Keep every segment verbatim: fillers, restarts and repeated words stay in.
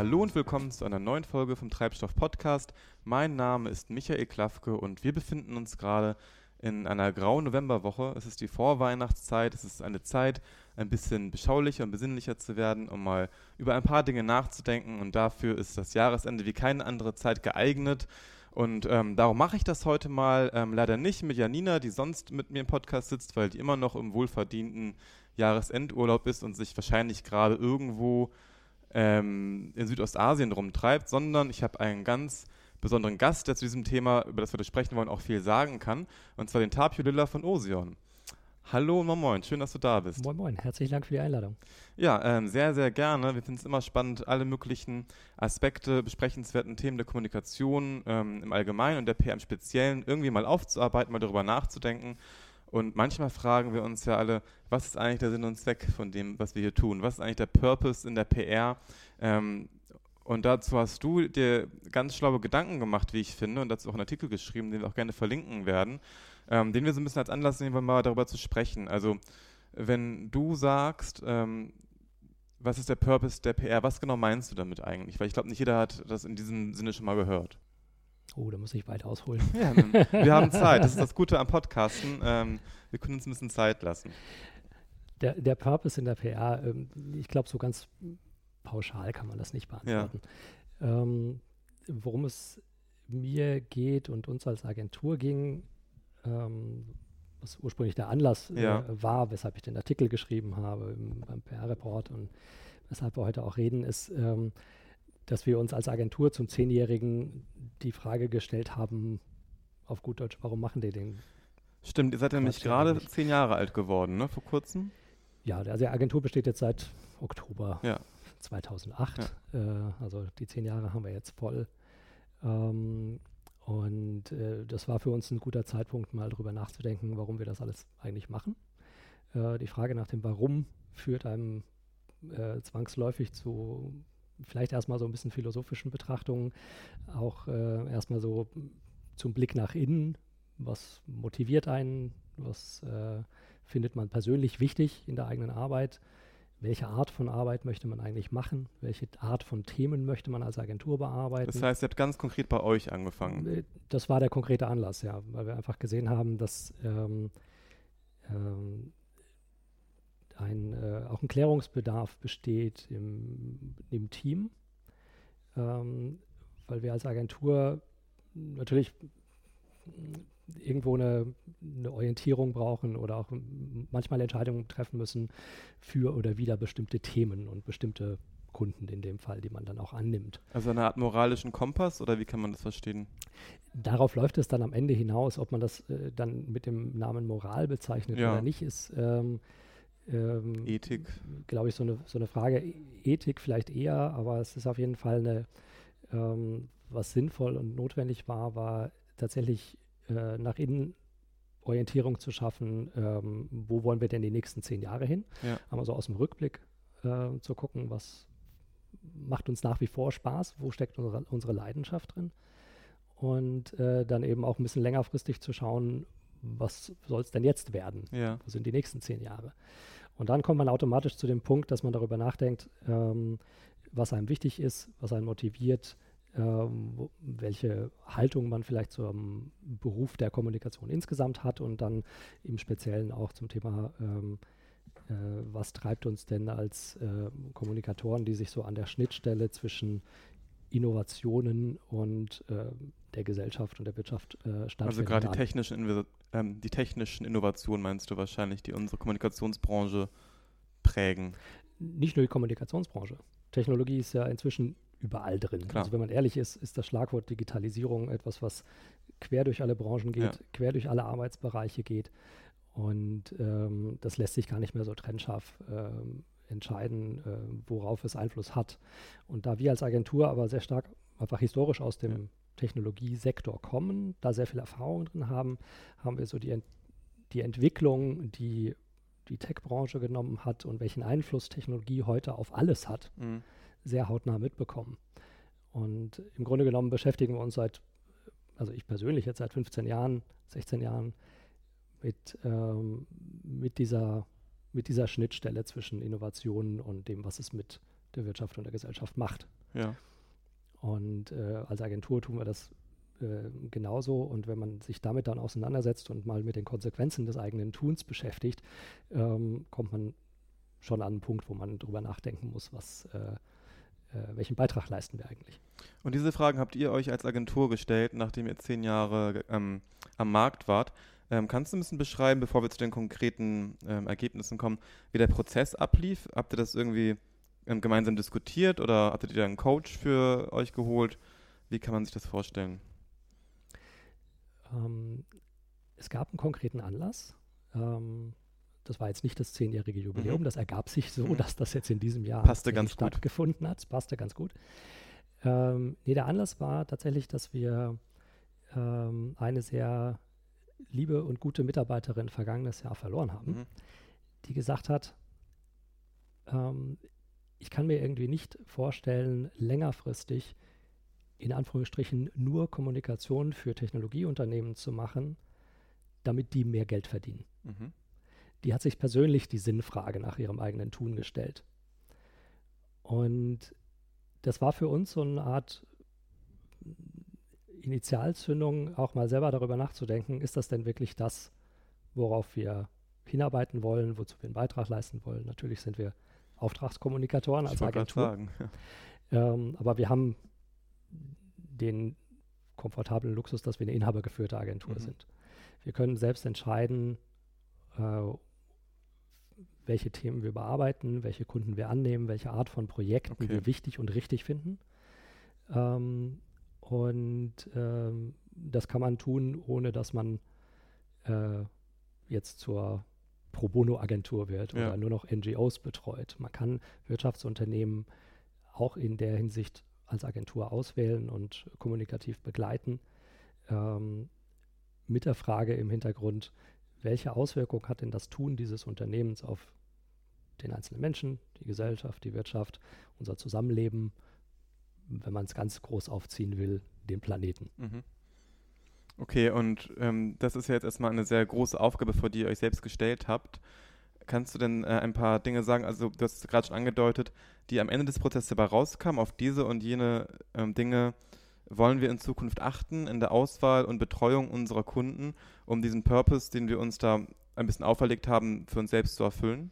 Hallo und willkommen zu einer neuen Folge vom Treibstoff Podcast. Mein Name ist Michael Klafke und wir befinden uns gerade in einer grauen Novemberwoche. Es ist die Vorweihnachtszeit, es ist eine Zeit, ein bisschen beschaulicher und besinnlicher zu werden, um mal über ein paar Dinge nachzudenken, und dafür ist das Jahresende wie keine andere Zeit geeignet. Und ähm, darum mache ich das heute mal, ähm, leider nicht mit Janina, die sonst mit mir im Podcast sitzt, weil die immer noch im wohlverdienten Jahresendurlaub ist und sich wahrscheinlich gerade irgendwo ähm, in Südostasien rumtreibt, sondern ich habe einen ganz besonderen Gast, der zu diesem Thema, über das wir da sprechen wollen, auch viel sagen kann, und zwar den Tapio Lilla von Osion. Hallo und moin moin, schön, dass du da bist. Moin moin, herzlichen Dank für die Einladung. Ja, ähm, sehr, sehr gerne. Wir finden es immer spannend, alle möglichen Aspekte, besprechenswerten Themen der Kommunikation ähm, im Allgemeinen und der P R im Speziellen irgendwie mal aufzuarbeiten, mal darüber nachzudenken. Und manchmal fragen wir uns ja alle, was ist eigentlich der Sinn und Zweck von dem, was wir hier tun? Was ist eigentlich der Purpose in der P R? Ähm, und dazu hast du dir ganz schlaue Gedanken gemacht, wie ich finde, und dazu auch einen Artikel geschrieben, den wir auch gerne verlinken werden, ähm, den wir so ein bisschen als Anlass nehmen, mal darüber zu sprechen. Also wenn du sagst, ähm, was ist der Purpose der P R, was genau meinst du damit eigentlich? Weil ich glaube, nicht jeder hat das in diesem Sinne schon mal gehört. Oh, da muss ich weit ausholen. Ja, wir haben Zeit. Das ist das Gute am Podcasten. Ähm, wir können uns ein bisschen Zeit lassen. Der, der Purpose in der P R, ähm, ich glaube, so ganz pauschal kann man das nicht beantworten. Ja. Ähm, worum es mir geht und uns als Agentur ging, ähm, was ursprünglich der Anlass ja. äh, war, weshalb ich den Artikel geschrieben habe im, beim P R-Report und weshalb wir heute auch reden, ist, ähm, dass wir uns als Agentur zum Zehnjährigen die Frage gestellt haben, auf gut Deutsch, warum machen die den? Stimmt, ihr seid Quatsch nämlich gerade eigentlich. zehn Jahre alt geworden, ne, vor kurzem? Ja, also die Agentur besteht jetzt seit Oktober ja. zweitausendacht. Ja. Äh, also die zehn Jahre haben wir jetzt voll. Ähm, und äh, das war für uns ein guter Zeitpunkt, mal drüber nachzudenken, warum wir das alles eigentlich machen. Äh, die Frage nach dem Warum führt einem äh, zwangsläufig zu vielleicht erstmal so ein bisschen philosophischen Betrachtungen, auch äh, erstmal so zum Blick nach innen. Was motiviert einen? Was äh, findet man persönlich wichtig in der eigenen Arbeit? Welche Art von Arbeit möchte man eigentlich machen? Welche Art von Themen möchte man als Agentur bearbeiten? Das heißt, ihr habt ganz konkret bei euch angefangen. Das war der konkrete Anlass, ja, weil wir einfach gesehen haben, dass ähm, ähm, ein, äh, auch ein Klärungsbedarf besteht im, im Team, ähm, weil wir als Agentur natürlich irgendwo eine, eine Orientierung brauchen oder auch manchmal Entscheidungen treffen müssen für oder wider bestimmte Themen und bestimmte Kunden in dem Fall, die man dann auch annimmt. Also eine Art moralischen Kompass, oder wie kann man das verstehen? Darauf läuft es dann am Ende hinaus, ob man das äh, dann mit dem Namen Moral bezeichnet ja. oder nicht, ist ähm, ähm, Ethik. Glaube ich, so eine, so eine Frage. Ethik vielleicht eher, aber es ist auf jeden Fall eine, ähm, was sinnvoll und notwendig war, war tatsächlich äh, nach innen Orientierung zu schaffen, ähm, wo wollen wir denn die nächsten zehn Jahre hin? Ja. Aber so aus dem Rückblick äh, zu gucken, was macht uns nach wie vor Spaß, wo steckt unsere, unsere Leidenschaft drin? Und äh, dann eben auch ein bisschen längerfristig zu schauen, was soll es denn jetzt werden? Ja. Wo sind die nächsten zehn Jahre? Und dann kommt man automatisch zu dem Punkt, dass man darüber nachdenkt, ähm, was einem wichtig ist, was einen motiviert, ähm, wo, welche Haltung man vielleicht zum Beruf der Kommunikation insgesamt hat und dann im Speziellen auch zum Thema, ähm, äh, was treibt uns denn als äh, Kommunikatoren, die sich so an der Schnittstelle zwischen Innovationen und äh, der Gesellschaft und der Wirtschaft äh, stattfinden. Also gerade die technischen, Inv- ähm, die technischen Innovationen meinst du wahrscheinlich, die unsere Kommunikationsbranche prägen? Nicht nur die Kommunikationsbranche. Technologie ist ja inzwischen überall drin. Klar. Also wenn man ehrlich ist, ist das Schlagwort Digitalisierung etwas, was quer durch alle Branchen geht, ja. quer durch alle Arbeitsbereiche geht. Und ähm, das lässt sich gar nicht mehr so trennscharf ähm, entscheiden, äh, worauf es Einfluss hat. Und da wir als Agentur aber sehr stark einfach historisch aus dem ja. Technologiesektor kommen, da sehr viel Erfahrung drin haben, haben wir so die, Ent- die Entwicklung, die die Tech-Branche genommen hat und welchen Einfluss Technologie heute auf alles hat, mhm. sehr hautnah mitbekommen. Und im Grunde genommen beschäftigen wir uns seit, also ich persönlich jetzt seit fünfzehn Jahren, sechzehn Jahren mit, ähm, mit dieser mit dieser Schnittstelle zwischen Innovationen und dem, was es mit der Wirtschaft und der Gesellschaft macht. Ja. Und äh, als Agentur tun wir das äh, genauso. Und wenn man sich damit dann auseinandersetzt und mal mit den Konsequenzen des eigenen Tuns beschäftigt, ähm, kommt man schon an einen Punkt, wo man drüber nachdenken muss, was, äh, äh, welchen Beitrag leisten wir eigentlich. Und diese Fragen habt ihr euch als Agentur gestellt, nachdem ihr zehn Jahre ähm, am Markt wart. Ähm, kannst du ein bisschen beschreiben, bevor wir zu den konkreten ähm, Ergebnissen kommen, wie der Prozess ablief? Habt ihr das irgendwie ähm, gemeinsam diskutiert oder hattet ihr einen Coach für euch geholt? Wie kann man sich das vorstellen? Ähm, es gab einen konkreten Anlass. Ähm, das war jetzt nicht das zehnjährige Jubiläum. Mhm. Das ergab sich so, mhm. dass das jetzt in diesem Jahr passte ganz stattgefunden gut. hat. Das passte ganz gut. Ähm, nee, der Anlass war tatsächlich, dass wir ähm, eine sehr liebe und gute Mitarbeiterin vergangenes Jahr verloren haben, mhm. die gesagt hat, ähm, ich kann mir irgendwie nicht vorstellen, längerfristig in Anführungsstrichen nur Kommunikation für Technologieunternehmen zu machen, damit die mehr Geld verdienen. Mhm. Die hat sich persönlich die Sinnfrage nach ihrem eigenen Tun gestellt. Und das war für uns so eine Art Initialzündung, auch mal selber darüber nachzudenken, ist das denn wirklich das, worauf wir hinarbeiten wollen, wozu wir einen Beitrag leisten wollen? Natürlich sind wir Auftragskommunikatoren als Agentur. Sagen, ja. ähm, aber wir haben den komfortablen Luxus, dass wir eine inhabergeführte Agentur mhm. sind. Wir können selbst entscheiden, äh, welche Themen wir bearbeiten, welche Kunden wir annehmen, welche Art von Projekten okay. wir wichtig und richtig finden. Ähm, und ähm, das kann man tun, ohne dass man äh, jetzt zur Pro Bono-Agentur wird ja. oder nur noch N G Os betreut. Man kann Wirtschaftsunternehmen auch in der Hinsicht als Agentur auswählen und kommunikativ begleiten, ähm, mit der Frage im Hintergrund, welche Auswirkung hat denn das Tun dieses Unternehmens auf den einzelnen Menschen, die Gesellschaft, die Wirtschaft, unser Zusammenleben, wenn man es ganz groß aufziehen will, den Planeten. Mhm. Okay, und ähm, das ist ja jetzt erstmal eine sehr große Aufgabe, vor die ihr euch selbst gestellt habt. Kannst du denn äh, ein paar Dinge sagen, also du hast es gerade schon angedeutet, die am Ende des Prozesses dabei rauskamen, auf diese und jene ähm, Dinge wollen wir in Zukunft achten in der Auswahl und Betreuung unserer Kunden, um diesen Purpose, den wir uns da ein bisschen auferlegt haben, für uns selbst zu erfüllen?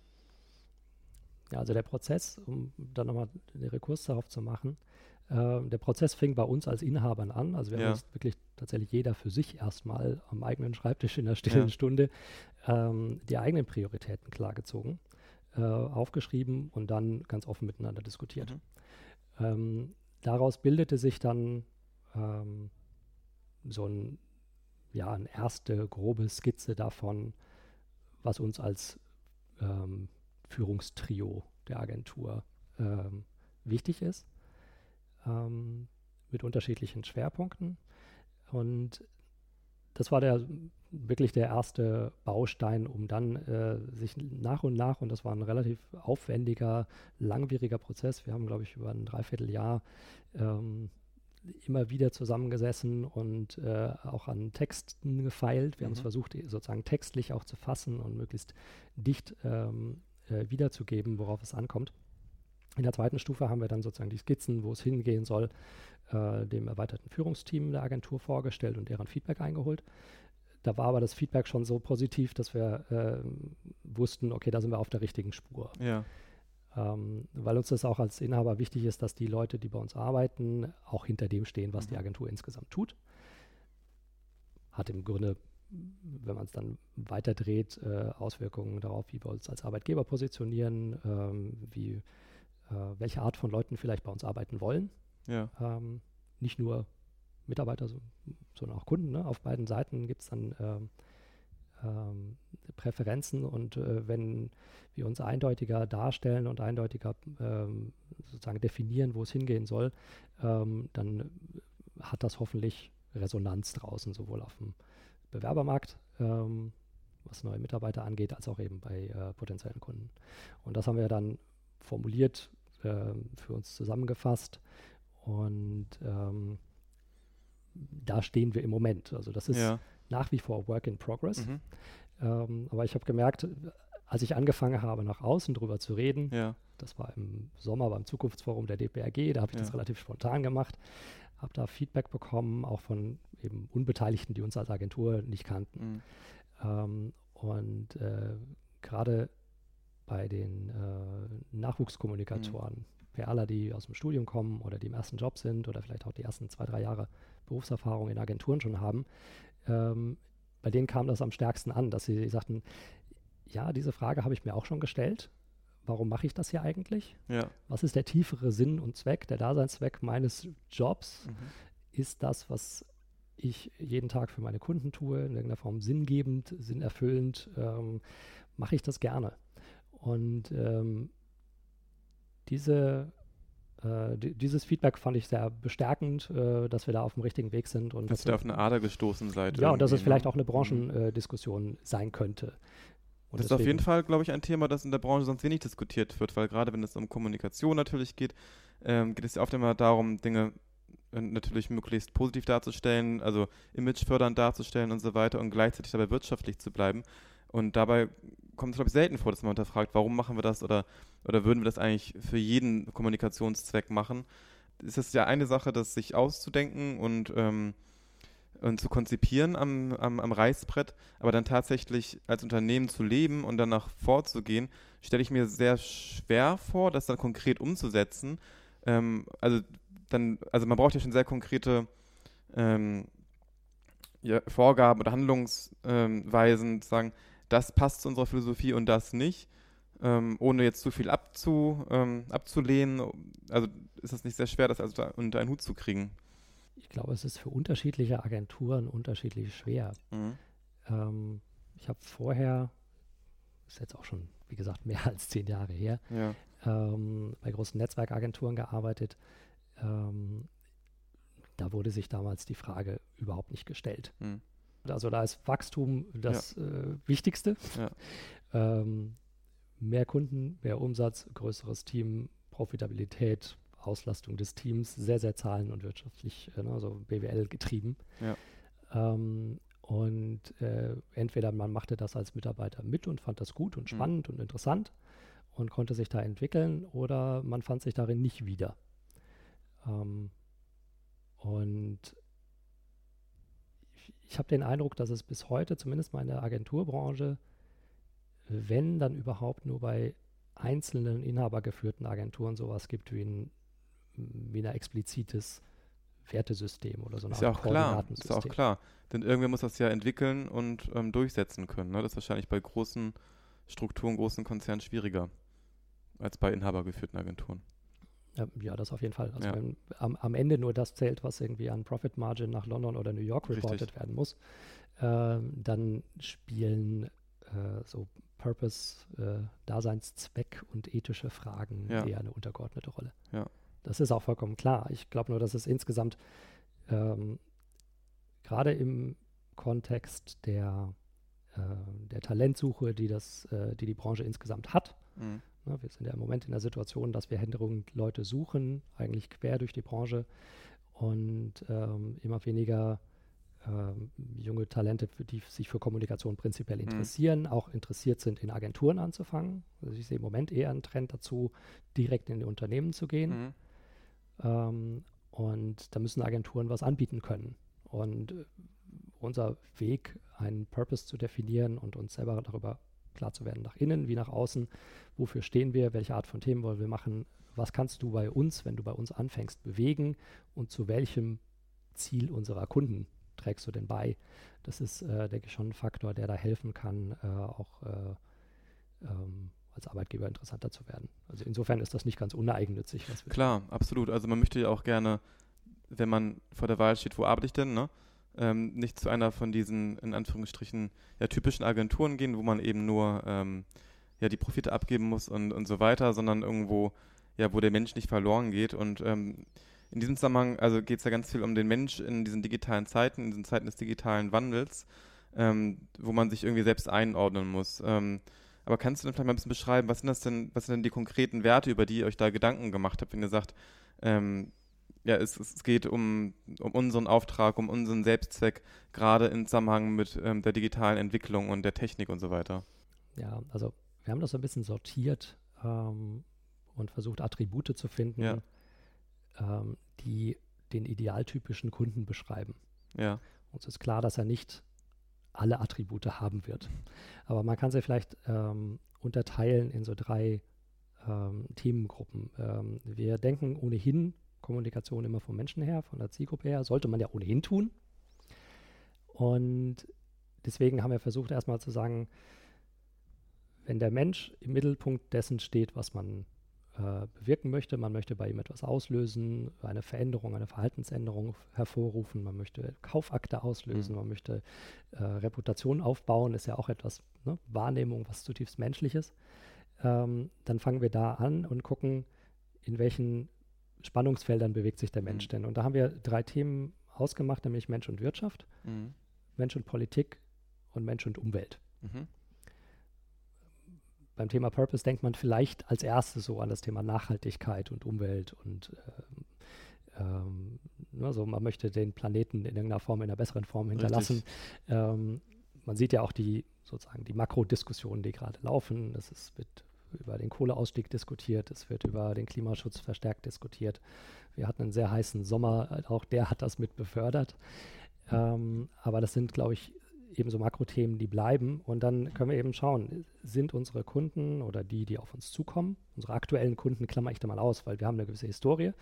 Ja, also der Prozess, um dann nochmal den Rekurs darauf zu machen, äh, der Prozess fing bei uns als Inhabern an. Also wir ja. haben uns wirklich tatsächlich jeder für sich erstmal am eigenen Schreibtisch in der stillen ja. Stunde ähm, die eigenen Prioritäten klargezogen, äh, aufgeschrieben und dann ganz offen miteinander diskutiert. Mhm. Ähm, daraus bildete sich dann ähm, so ein, ja, eine erste grobe Skizze davon, was uns als ähm, Führungstrio der Agentur ähm, wichtig ist, ähm, mit unterschiedlichen Schwerpunkten. Und das war der wirklich der erste Baustein, um dann äh, sich nach und nach, und das war ein relativ aufwendiger, langwieriger Prozess, wir haben, glaube ich, über ein Dreivierteljahr ähm, immer wieder zusammengesessen und äh, auch an Texten gefeilt. Wir mhm. haben es versucht, sozusagen textlich auch zu fassen und möglichst dicht ähm, äh, wiederzugeben, worauf es ankommt. In der zweiten Stufe haben wir dann sozusagen die Skizzen, wo es hingehen soll, äh, dem erweiterten Führungsteam der Agentur vorgestellt und deren Feedback eingeholt. Da war aber das Feedback schon so positiv, dass wir äh, wussten, okay, da sind wir auf der richtigen Spur. Ja. Ähm, weil uns das auch als Inhaber wichtig ist, dass die Leute, die bei uns arbeiten, auch hinter dem stehen, was mhm. die Agentur insgesamt tut. Hat im Grunde, wenn man es dann weiterdreht, äh, Auswirkungen darauf, wie wir uns als Arbeitgeber positionieren, ähm, wie, äh, welche Art von Leuten vielleicht bei uns arbeiten wollen. Ja. Ähm, nicht nur Mitarbeiter, so, sondern auch Kunden. Ne? Auf beiden Seiten gibt es dann ähm, ähm, Präferenzen, und äh, wenn wir uns eindeutiger darstellen und eindeutiger ähm, sozusagen definieren, wo es hingehen soll, ähm, dann hat das hoffentlich Resonanz draußen, sowohl auf dem Bewerbermarkt, ähm, was neue Mitarbeiter angeht, als auch eben bei äh, potenziellen Kunden. Und das haben wir dann formuliert, äh, für uns zusammengefasst, und ähm, da stehen wir im Moment. Also das ist ja. nach wie vor Work in Progress. Mhm. Ähm, aber ich habe gemerkt, als ich angefangen habe, nach außen drüber zu reden, ja. Das war im Sommer beim Zukunftsforum der D P R G, da habe ich ja. das relativ spontan gemacht, habe da Feedback bekommen, auch von eben Unbeteiligten, die uns als Agentur nicht kannten. Mhm. Ähm, und äh, gerade bei den äh, Nachwuchskommunikatoren, mhm. PRler, die aus dem Studium kommen oder die im ersten Job sind oder vielleicht auch die ersten zwei, drei Jahre Berufserfahrung in Agenturen schon haben, ähm, bei denen kam das am stärksten an, dass sie sagten, ja, diese Frage habe ich mir auch schon gestellt. Warum mache ich das hier eigentlich? Ja. Was ist der tiefere Sinn und Zweck, der Daseinszweck meines Jobs? Mhm. Ist das, was ich jeden Tag für meine Kunden tue, in irgendeiner Form sinngebend, sinnerfüllend? Ähm, mache ich das gerne? Und ähm, diese, äh, die, dieses Feedback fand ich sehr bestärkend, äh, dass wir da auf dem richtigen Weg sind. Und dass ihr auf eine Ader gestoßen seid. Ja, und dass es vielleicht auch eine Branchendiskussion mhm. äh, sein könnte. Und das ist auf jeden Fall, glaube ich, ein Thema, das in der Branche sonst wenig diskutiert wird, weil gerade wenn es um Kommunikation natürlich geht, ähm, geht es ja oft immer darum, Dinge äh, natürlich möglichst positiv darzustellen, also imagefördernd darzustellen und so weiter und gleichzeitig dabei wirtschaftlich zu bleiben. Und dabei kommt es, glaube ich, selten vor, dass man hinterfragt, warum machen wir das oder, oder würden wir das eigentlich für jeden Kommunikationszweck machen. Es ist ja eine Sache, das sich auszudenken und, ähm, und zu konzipieren am, am, am Reißbrett, aber dann tatsächlich als Unternehmen zu leben und danach vorzugehen, stelle ich mir sehr schwer vor, das dann konkret umzusetzen. Ähm, also, dann, also man braucht ja schon sehr konkrete ähm, ja, Vorgaben oder Handlungsweisen, ähm, zu sagen, das passt zu unserer Philosophie und das nicht, ähm, ohne jetzt zu viel abzu, ähm, abzulehnen. Also ist es nicht sehr schwer, das also unter einen Hut zu kriegen? Ich glaube, es ist für unterschiedliche Agenturen unterschiedlich schwer. Mhm. Ähm, ich habe vorher, das ist jetzt auch schon, wie gesagt, mehr als zehn Jahre her, ja. ähm, bei großen Netzwerkagenturen gearbeitet. Ähm, da wurde sich damals die Frage überhaupt nicht gestellt. Mhm. Also da ist Wachstum das ja. äh, Wichtigste. Ja. Ähm, mehr Kunden, mehr Umsatz, größeres Team, Profitabilität, Auslastung des Teams, sehr, sehr zahlen- und wirtschaftlich, äh, also B W L getrieben. Ja. Ähm, und äh, entweder man machte das als Mitarbeiter mit und fand das gut und spannend mhm. und interessant und konnte sich da entwickeln, oder man fand sich darin nicht wieder. Ähm, und ich habe den Eindruck, dass es bis heute, zumindest mal in der Agenturbranche, wenn dann überhaupt nur bei einzelnen inhabergeführten Agenturen sowas gibt wie ein, wie ein explizites Wertesystem oder so eine ist Art ja auch klar, Koordinatensystem. Ist auch klar, denn irgendwer muss das ja entwickeln und ähm, durchsetzen können. Ne? Das ist wahrscheinlich bei großen Strukturen, großen Konzernen schwieriger als bei inhabergeführten Agenturen. Ja, das auf jeden Fall. Also ja. wenn am, am Ende nur das zählt, was irgendwie an Profit Margin nach London oder New York reported Richtig. werden muss, äh, dann spielen äh, so Purpose, äh, Daseinszweck und ethische Fragen ja. eher eine untergeordnete Rolle. Ja. Das ist auch vollkommen klar. Ich glaube nur, dass es insgesamt ähm, gerade im Kontext der, äh, der Talentsuche, die, das, äh, die die Branche insgesamt hat, mhm. wir sind ja im Moment in der Situation, dass wir händeringend Leute suchen, eigentlich quer durch die Branche, und ähm, immer weniger ähm, junge Talente, für die sich für Kommunikation prinzipiell interessieren, mhm. auch interessiert sind, in Agenturen anzufangen. Also ich sehe im Moment eher einen Trend dazu, direkt in die Unternehmen zu gehen. Mhm. Ähm, und da müssen Agenturen was anbieten können. Und äh, unser Weg, einen Purpose zu definieren und uns selber darüber klar zu werden, nach innen wie nach außen, wofür stehen wir, welche Art von Themen wollen wir machen, was kannst du bei uns, wenn du bei uns anfängst, bewegen und zu welchem Ziel unserer Kunden trägst du denn bei. Das ist, äh, denke ich, schon ein Faktor, der da helfen kann, äh, auch äh, ähm, als Arbeitgeber interessanter zu werden. Also insofern ist das nicht ganz uneigennützig. Was wir Klar, tun. Absolut. Also man möchte ja auch gerne, wenn man vor der Wahl steht, wo arbeite ich denn, ne? Ähm, nicht zu einer von diesen, in Anführungsstrichen, ja, typischen Agenturen gehen, wo man eben nur ähm, ja, die Profite abgeben muss und, und so weiter, sondern irgendwo, ja, wo der Mensch nicht verloren geht. Und ähm, in diesem Zusammenhang, also geht es ja ganz viel um den Mensch in diesen digitalen Zeiten, in diesen Zeiten des digitalen Wandels, ähm, wo man sich irgendwie selbst einordnen muss. Ähm, aber kannst du dann vielleicht mal ein bisschen beschreiben, was sind das denn, was sind denn die konkreten Werte, über die ihr euch da Gedanken gemacht habt, wenn ihr sagt, ähm, ja, es, es geht um, um unseren Auftrag, um unseren Selbstzweck, gerade im Zusammenhang mit ähm, der digitalen Entwicklung und der Technik und so weiter? Ja, also wir haben das so ein bisschen sortiert, ähm, und versucht Attribute zu finden, Ja. ähm, die den idealtypischen Kunden beschreiben. Ja. Uns ist klar, dass er nicht alle Attribute haben wird. Aber man kann sie vielleicht ähm, unterteilen in so drei ähm, Themengruppen. Ähm, wir denken ohnehin Kommunikation immer vom Menschen her, von der Zielgruppe her. Sollte man ja ohnehin tun. Und deswegen haben wir versucht, erstmal zu sagen, wenn der Mensch im Mittelpunkt dessen steht, was man äh, bewirken möchte, man möchte bei ihm etwas auslösen, eine Veränderung, eine Verhaltensänderung hervorrufen, man möchte Kaufakte auslösen, Mhm. man möchte äh, Reputation aufbauen, ist ja auch etwas, ne, Wahrnehmung, was zutiefst Menschliches. Ähm, dann fangen wir da an und gucken, in welchen Spannungsfeldern bewegt sich der Mensch Mhm. denn. Und da haben wir drei Themen ausgemacht, nämlich Mensch und Wirtschaft, Mhm. Mensch und Politik und Mensch und Umwelt. Mhm. Beim Thema Purpose denkt man vielleicht als erstes so an das Thema Nachhaltigkeit und Umwelt und ähm, ähm, also man möchte den Planeten in irgendeiner Form, in einer besseren Form hinterlassen. Ähm, man sieht ja auch die sozusagen die Makrodiskussionen, die gerade laufen. Es ist, wird über den Kohleausstieg diskutiert, es wird über den Klimaschutz verstärkt diskutiert. Wir hatten einen sehr heißen Sommer, auch der hat das mit befördert. Ähm, aber das sind, glaube ich, eben so Makrothemen, die bleiben. Und dann können wir eben schauen, sind unsere Kunden oder die, die auf uns zukommen, unsere aktuellen Kunden klammer ich da mal aus, weil wir haben eine gewisse Historie.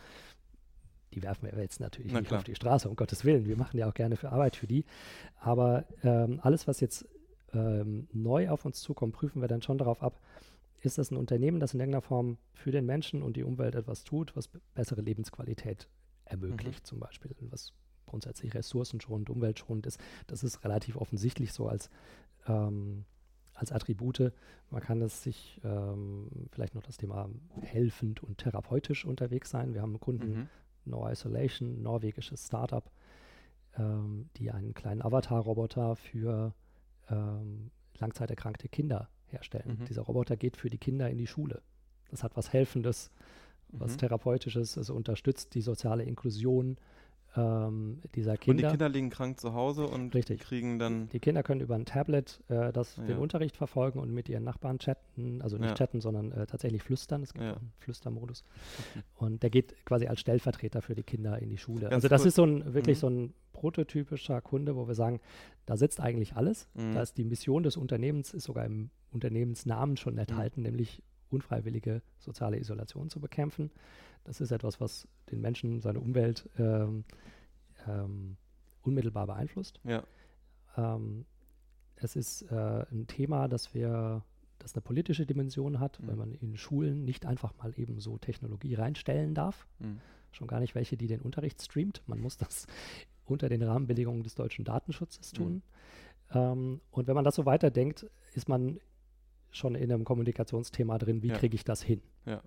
Die werfen wir jetzt natürlich Na nicht klar. auf die Straße, um Gottes Willen. Wir machen ja auch gerne für Arbeit für die. Aber ähm, alles, was jetzt ähm, neu auf uns zukommt, prüfen wir dann schon darauf ab, ist das ein Unternehmen, das in irgendeiner Form für den Menschen und die Umwelt etwas tut, was b- bessere Lebensqualität ermöglicht, Mhm. zum Beispiel, was grundsätzlich ressourcenschonend, umweltschonend ist. Das ist relativ offensichtlich so als, ähm, als Attribute. Man kann es sich ähm, vielleicht noch das Thema helfend und therapeutisch unterwegs sein. Wir haben einen Kunden, Mhm. No Isolation, norwegisches Startup, ähm, die einen kleinen Avatar-Roboter für ähm, langzeiterkrankte Kinder herstellen. Mhm. Dieser Roboter geht für die Kinder in die Schule. Das hat was Helfendes, was Mhm. Therapeutisches, es unterstützt die soziale Inklusion ähm, dieser Und die Kinder. Kinder liegen krank zu Hause und Richtig. kriegen dann. Die Kinder können über ein Tablet äh, das, Ja. den Unterricht verfolgen und mit ihren Nachbarn chatten, also nicht Ja. chatten, sondern äh, tatsächlich flüstern. Es gibt Ja. auch einen Flüstermodus. Und der geht quasi als Stellvertreter für die Kinder in die Schule. Ganz also das kurz. ist so ein wirklich Mhm. so ein prototypischer Kunde, wo wir sagen, da sitzt eigentlich alles. Mhm. Da ist die Mission des Unternehmens, ist sogar im Unternehmensnamen schon enthalten, Mhm. nämlich unfreiwillige soziale Isolation zu bekämpfen. Das ist etwas, was den Menschen, seine Umwelt ähm, ähm, unmittelbar beeinflusst. Ja. Ähm, es ist äh, ein Thema, das wir, das eine politische Dimension hat, Mhm. weil man in Schulen nicht einfach mal eben so Technologie reinstellen darf. Mhm. Schon gar nicht welche, die den Unterricht streamt. Man muss das unter den Rahmenbedingungen des deutschen Datenschutzes tun. Mhm. Ähm, und wenn man das so weiterdenkt, ist man schon in einem Kommunikationsthema drin, wie Ja. kriege ich das hin? Ja.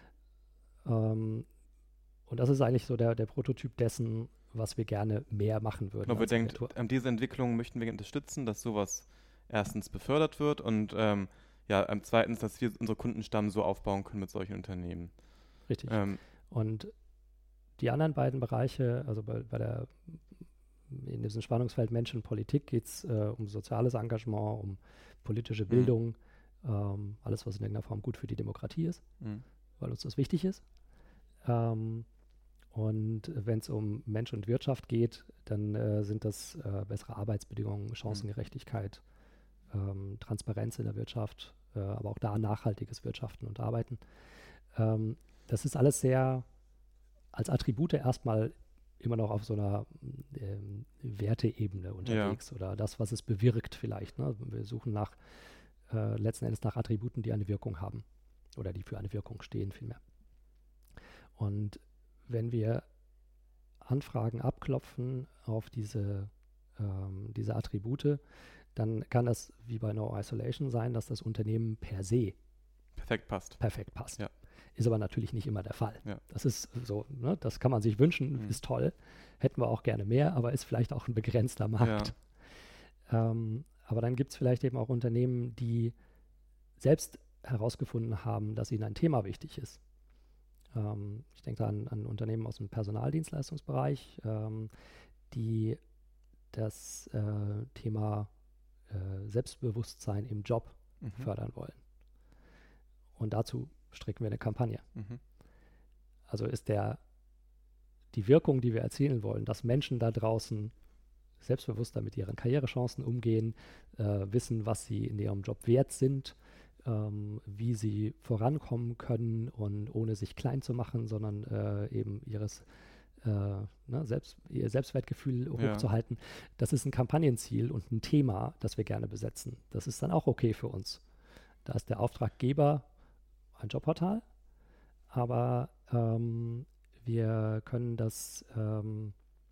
Ähm, und das ist eigentlich so der, der Prototyp dessen, was wir gerne mehr machen würden. Genau, wir als denken, Agentur. an diese Entwicklung möchten wir unterstützen, dass sowas erstens befördert wird und ähm, ja, ähm, zweitens, dass wir unsere Kundenstamm so aufbauen können mit solchen Unternehmen. Richtig. Ähm, Und die anderen beiden Bereiche, also bei, bei der, in diesem Spannungsfeld Mensch und Politik geht es äh, um soziales Engagement, um politische Mhm. Bildung, ähm, alles, was in irgendeiner Form gut für die Demokratie ist, mhm. weil uns das wichtig ist. Ähm, und wenn es um Mensch und Wirtschaft geht, dann äh, sind das äh, bessere Arbeitsbedingungen, Chancengerechtigkeit, ähm, Transparenz in der Wirtschaft, äh, aber auch da nachhaltiges Wirtschaften und Arbeiten. Ähm, das ist alles sehr als Attribute erstmal immer noch auf so einer ähm, Werteebene unterwegs oder das, was es bewirkt vielleicht. Ne? Wir suchen nach äh, letzten Endes nach Attributen, die eine Wirkung haben oder die für eine Wirkung stehen vielmehr. Und wenn wir Anfragen abklopfen auf diese, ähm, diese Attribute, dann kann das wie bei No Isolation sein, dass das Unternehmen per se Perfekt passt. perfekt passt. Ja. Ist aber natürlich nicht immer der Fall. Ja. Das ist so, ne, das kann man sich wünschen, Mhm. ist toll. Hätten wir auch gerne mehr, aber ist vielleicht auch ein begrenzter Markt. Ähm, aber dann gibt es vielleicht eben auch Unternehmen, die selbst herausgefunden haben, dass ihnen ein Thema wichtig ist. Ähm, ich denke da an, an Unternehmen aus dem Personaldienstleistungsbereich, ähm, die das äh, Thema äh, Selbstbewusstsein im Job Mhm. fördern wollen. Und dazu stricken wir eine Kampagne. Mhm. Also ist der, die Wirkung, die wir erzielen wollen, dass Menschen da draußen selbstbewusster mit ihren Karrierechancen umgehen, äh, wissen, was sie in ihrem Job wert sind, ähm, wie sie vorankommen können und ohne sich klein zu machen, sondern äh, eben ihres äh, ne, Selbst, ihr Selbstwertgefühl Ja. hochzuhalten. Das ist ein Kampagnenziel und ein Thema, das wir gerne besetzen. Das ist dann auch okay für uns. Da ist der Auftraggeber ein Jobportal, aber ähm, wir können das ähm,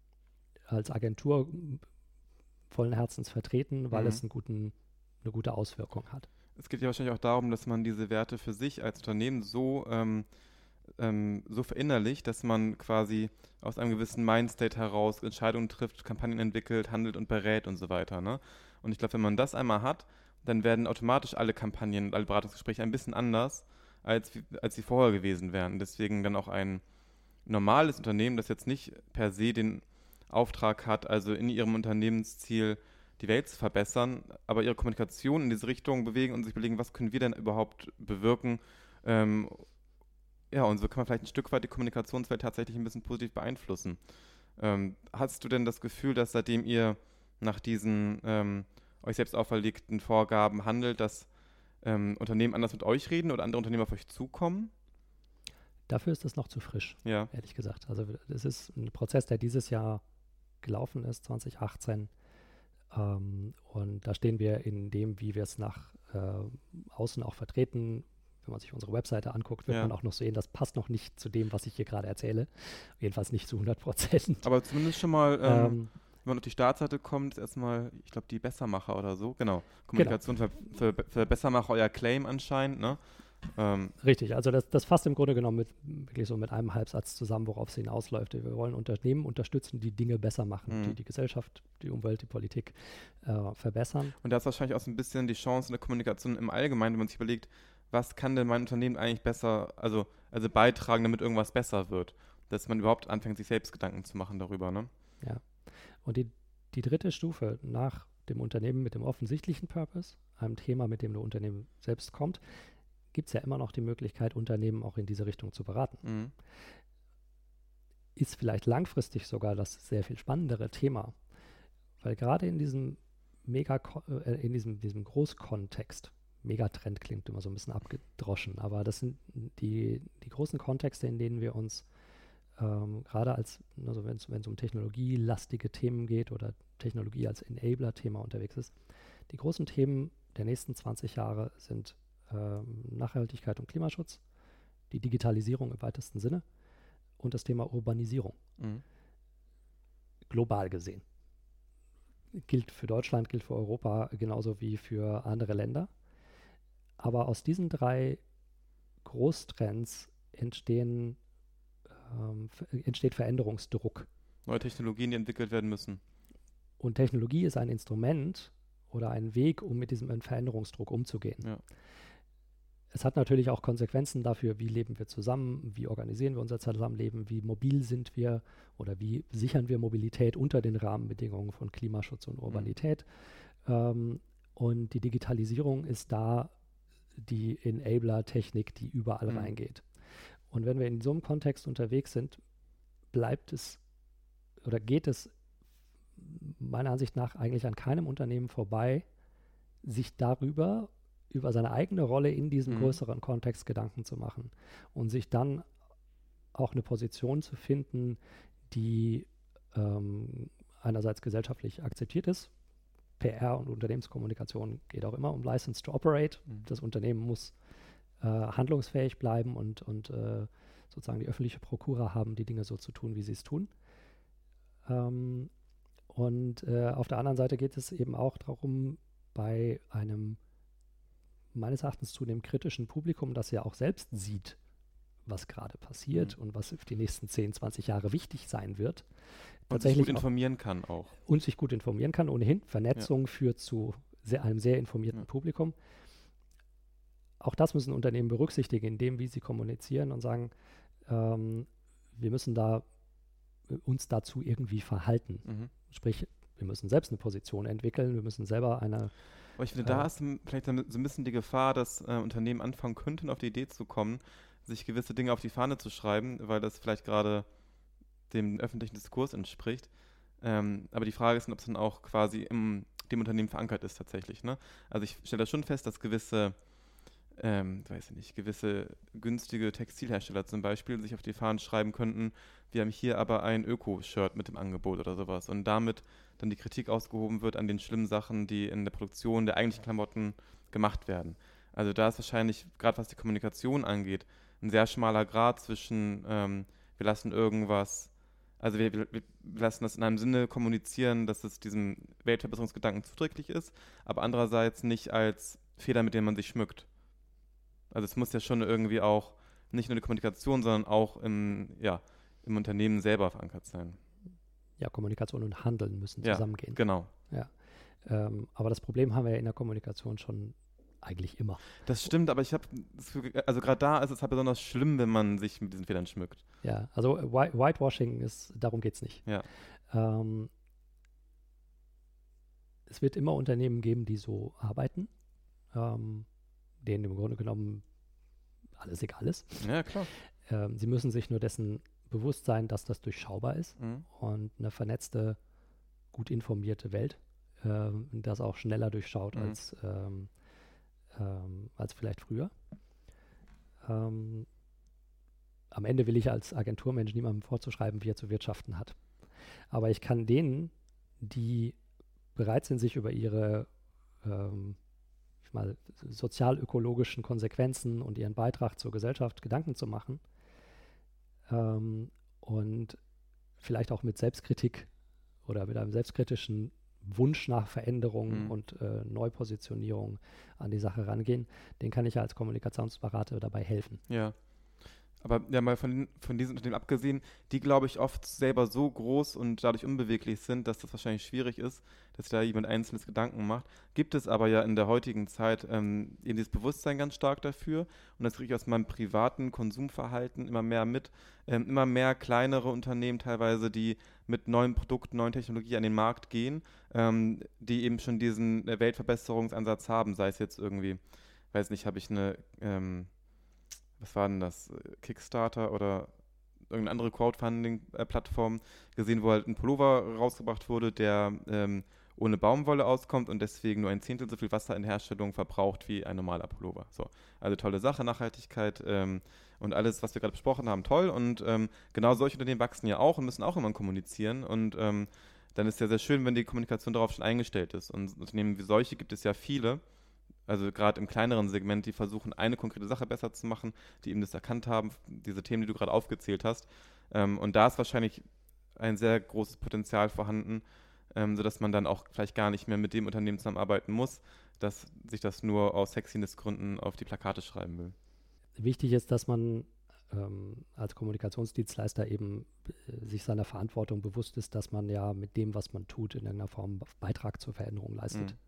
als Agentur vollen Herzens vertreten, weil Mhm. es einen guten, eine gute Auswirkung hat. Es geht ja wahrscheinlich auch darum, dass man diese Werte für sich als Unternehmen so, ähm, ähm, so verinnerlicht, dass man quasi aus einem gewissen Mindstate heraus Entscheidungen trifft, Kampagnen entwickelt, handelt und berät und so weiter. Ne? Und ich glaube, wenn man das einmal hat, dann werden automatisch alle Kampagnen und alle Beratungsgespräche ein bisschen anders, als, als sie vorher gewesen wären. Deswegen dann auch ein normales Unternehmen, das jetzt nicht per se den Auftrag hat, also in ihrem Unternehmensziel die Welt zu verbessern, aber ihre Kommunikation in diese Richtung bewegen und sich überlegen, was können wir denn überhaupt bewirken. Ähm, ja, und so kann man vielleicht ein Stück weit die Kommunikationswelt tatsächlich ein bisschen positiv beeinflussen. Ähm, hast du denn das Gefühl, dass seitdem ihr nach diesen ähm, euch selbst auferlegten Vorgaben handelt, dass ähm, Unternehmen anders mit euch reden oder andere Unternehmen auf euch zukommen? Dafür ist es noch zu frisch, Ja. ehrlich gesagt. Also es ist ein Prozess, der dieses Jahr gelaufen ist, zwanzig achtzehn. Ähm, und da stehen wir in dem, wie wir es nach äh, außen auch vertreten. Wenn man sich unsere Webseite anguckt, wird Ja. man auch noch sehen, das passt noch nicht zu dem, was ich hier gerade erzähle. Jedenfalls nicht zu hundert Prozent. Aber zumindest schon mal, ähm, Ähm, wenn man auf die Startseite kommt, ist erstmal, ich glaube, die Bessermacher oder so. Genau. Kommunikation für, für, für Bessermacher, euer Claim anscheinend, ne? Ähm, Richtig, also das, das fasst im Grunde genommen mit, wirklich so mit einem Halbsatz zusammen, worauf es hinausläuft. Wir wollen Unternehmen unterstützen, die Dinge besser machen, Mhm. die die Gesellschaft, die Umwelt, die Politik äh, verbessern. und da ist wahrscheinlich auch so ein bisschen die Chance in der Kommunikation im Allgemeinen, wenn man sich überlegt, was kann denn mein Unternehmen eigentlich besser, also, also beitragen, damit irgendwas besser wird. Dass man überhaupt anfängt, sich selbst Gedanken zu machen darüber, ne? Ja. Und die, die dritte Stufe nach dem Unternehmen mit dem offensichtlichen Purpose, einem Thema, mit dem das Unternehmen selbst kommt, gibt es ja immer noch die Möglichkeit, Unternehmen auch in diese Richtung zu beraten. Mhm. Ist vielleicht langfristig sogar das sehr viel spannendere Thema, weil gerade in diesem Mega, äh, in diesem, diesem Großkontext, Megatrend klingt immer so ein bisschen abgedroschen, aber das sind die, die großen Kontexte, in denen wir uns ähm, gerade als, also wenn es um technologielastige Themen geht oder Technologie als Enabler-Thema unterwegs ist, die großen Themen der nächsten zwanzig Jahre sind ähm, Nachhaltigkeit und Klimaschutz, die Digitalisierung im weitesten Sinne und das Thema Urbanisierung. Mhm. Global gesehen. Gilt für Deutschland, gilt für Europa genauso wie für andere Länder. Aber aus diesen drei Großtrends entstehen, ähm, entsteht Veränderungsdruck. Neue Technologien, die entwickelt werden müssen. Und Technologie ist ein Instrument oder ein Weg, um mit diesem Veränderungsdruck umzugehen. Ja. Es hat natürlich auch Konsequenzen dafür, wie leben wir zusammen, wie organisieren wir unser Zusammenleben, wie mobil sind wir oder wie sichern wir Mobilität unter den Rahmenbedingungen von Klimaschutz und Urbanität. Mhm. Ähm, und die Digitalisierung ist da die Enabler-Technik, die überall mhm. reingeht. Und wenn wir in so einem Kontext unterwegs sind, bleibt es oder geht es meiner Ansicht nach eigentlich an keinem Unternehmen vorbei, sich darüber über seine eigene Rolle in diesem mhm. größeren Kontext Gedanken zu machen und sich dann auch eine Position zu finden, die ähm, einerseits gesellschaftlich akzeptiert ist. P R und Unternehmenskommunikation geht auch immer um License to Operate. Mhm. Das Unternehmen muss äh, handlungsfähig bleiben und, und äh, sozusagen die öffentliche Prokura haben, die Dinge so zu tun, wie sie es tun. Ähm, und äh, auf der anderen Seite geht es eben auch darum, bei einem meines Erachtens zunehmend kritischen Publikum, das ja auch selbst sieht, was gerade passiert mhm. und was für die nächsten zehn, zwanzig Jahre wichtig sein wird. Und sich gut informieren kann auch. Und sich gut informieren kann, ohnehin. Vernetzung ja. führt zu sehr, einem sehr informierten ja. Publikum. Auch das müssen Unternehmen berücksichtigen, in dem, wie sie kommunizieren und sagen, ähm, wir müssen da uns dazu irgendwie verhalten. Mhm. Sprich, wir müssen selbst eine Position entwickeln, wir müssen selber eine Aber ich finde, Äh, da ist m- vielleicht dann so ein bisschen die Gefahr, dass äh, Unternehmen anfangen könnten, auf die Idee zu kommen, sich gewisse Dinge auf die Fahne zu schreiben, weil das vielleicht gerade dem öffentlichen Diskurs entspricht. Ähm, aber die Frage ist, ob es dann auch quasi im dem Unternehmen verankert ist tatsächlich. Ne? Also ich stelle das schon fest, dass gewisse, ähm, weiß ich nicht, gewisse günstige Textilhersteller zum Beispiel sich auf die Fahnen schreiben könnten, wir haben hier aber ein Öko-Shirt mit dem Angebot oder sowas. Und damit dann die Kritik ausgehoben wird an den schlimmen Sachen, die in der Produktion der eigentlichen Klamotten gemacht werden. Also da ist wahrscheinlich, gerade was die Kommunikation angeht, ein sehr schmaler Grat zwischen, ähm, wir lassen irgendwas, also wir, wir, wir lassen das in einem Sinne kommunizieren, dass es diesem Weltverbesserungsgedanken zuträglich ist, aber andererseits nicht als Feder, mit dem man sich schmückt. Also es muss ja schon irgendwie auch nicht nur die Kommunikation, sondern auch im, ja, im Unternehmen selber verankert sein. ja, Kommunikation und Handeln müssen Ja, zusammengehen. genau. Ja. Ähm, aber das Problem haben wir ja in der Kommunikation schon eigentlich immer. Das stimmt, aber ich habe, also gerade da ist es halt besonders schlimm, wenn man sich mit diesen Federn schmückt. Ja, also äh, Whi- Whitewashing ist, darum geht es nicht. Ja. Ähm, es wird immer Unternehmen geben, die so arbeiten, ähm, denen im Grunde genommen alles egal ist. Ja, klar. Ähm, sie müssen sich nur dessen bewusst sein, dass das durchschaubar ist Mhm. und eine vernetzte, gut informierte Welt ähm, das auch schneller durchschaut Mhm. als, ähm, ähm, als vielleicht früher. Ähm, am Ende will ich als Agenturmensch niemandem vorzuschreiben, wie er zu wirtschaften hat. Aber ich kann denen, die bereit sind, sich über ihre ähm, ich mal, sozial-ökologischen Konsequenzen und ihren Beitrag zur Gesellschaft Gedanken zu machen ähm, und vielleicht auch mit Selbstkritik oder mit einem selbstkritischen Wunsch nach Veränderung Mhm. und äh, Neupositionierung an die Sache rangehen, den kann ich ja als Kommunikationsberater dabei helfen. Ja. Aber ja, mal von, von diesen Unternehmen abgesehen, die, glaube ich, oft selber so groß und dadurch unbeweglich sind, dass das wahrscheinlich schwierig ist, dass sich da jemand einzelnes Gedanken macht. Gibt es aber ja in der heutigen Zeit ähm, eben dieses Bewusstsein ganz stark dafür. Und das kriege ich aus meinem privaten Konsumverhalten immer mehr mit. Ähm, immer mehr kleinere Unternehmen teilweise, die mit neuen Produkten, neuen Technologien an den Markt gehen, ähm, die eben schon diesen äh, Weltverbesserungsansatz haben, sei es jetzt irgendwie, weiß nicht, habe ich eine ähm, was war denn das, Kickstarter oder irgendeine andere Crowdfunding-Plattform gesehen, wo halt ein Pullover rausgebracht wurde, der ähm, ohne Baumwolle auskommt und deswegen nur ein Zehntel so viel Wasser in der Herstellung verbraucht wie ein normaler Pullover. So, also tolle Sache, Nachhaltigkeit ähm, und alles, was wir gerade besprochen haben, toll. Und ähm, genau solche Unternehmen wachsen ja auch und müssen auch immer kommunizieren. Und ähm, dann ist ja sehr schön, wenn die Kommunikation darauf schon eingestellt ist. Und Unternehmen wie solche gibt es ja viele. Also gerade im kleineren Segment, die versuchen, eine konkrete Sache besser zu machen, die eben das erkannt haben, diese Themen, die du gerade aufgezählt hast. Ähm, und da ist wahrscheinlich ein sehr großes Potenzial vorhanden, ähm, sodass man dann auch vielleicht gar nicht mehr mit dem Unternehmen zusammenarbeiten muss, dass sich das nur aus Sexiness-Gründen auf die Plakate schreiben will. Wichtig ist, dass man ähm, als Kommunikationsdienstleister eben äh, sich seiner Verantwortung bewusst ist, dass man ja mit dem, was man tut, in irgendeiner Form Beitrag zur Veränderung leistet. Mhm.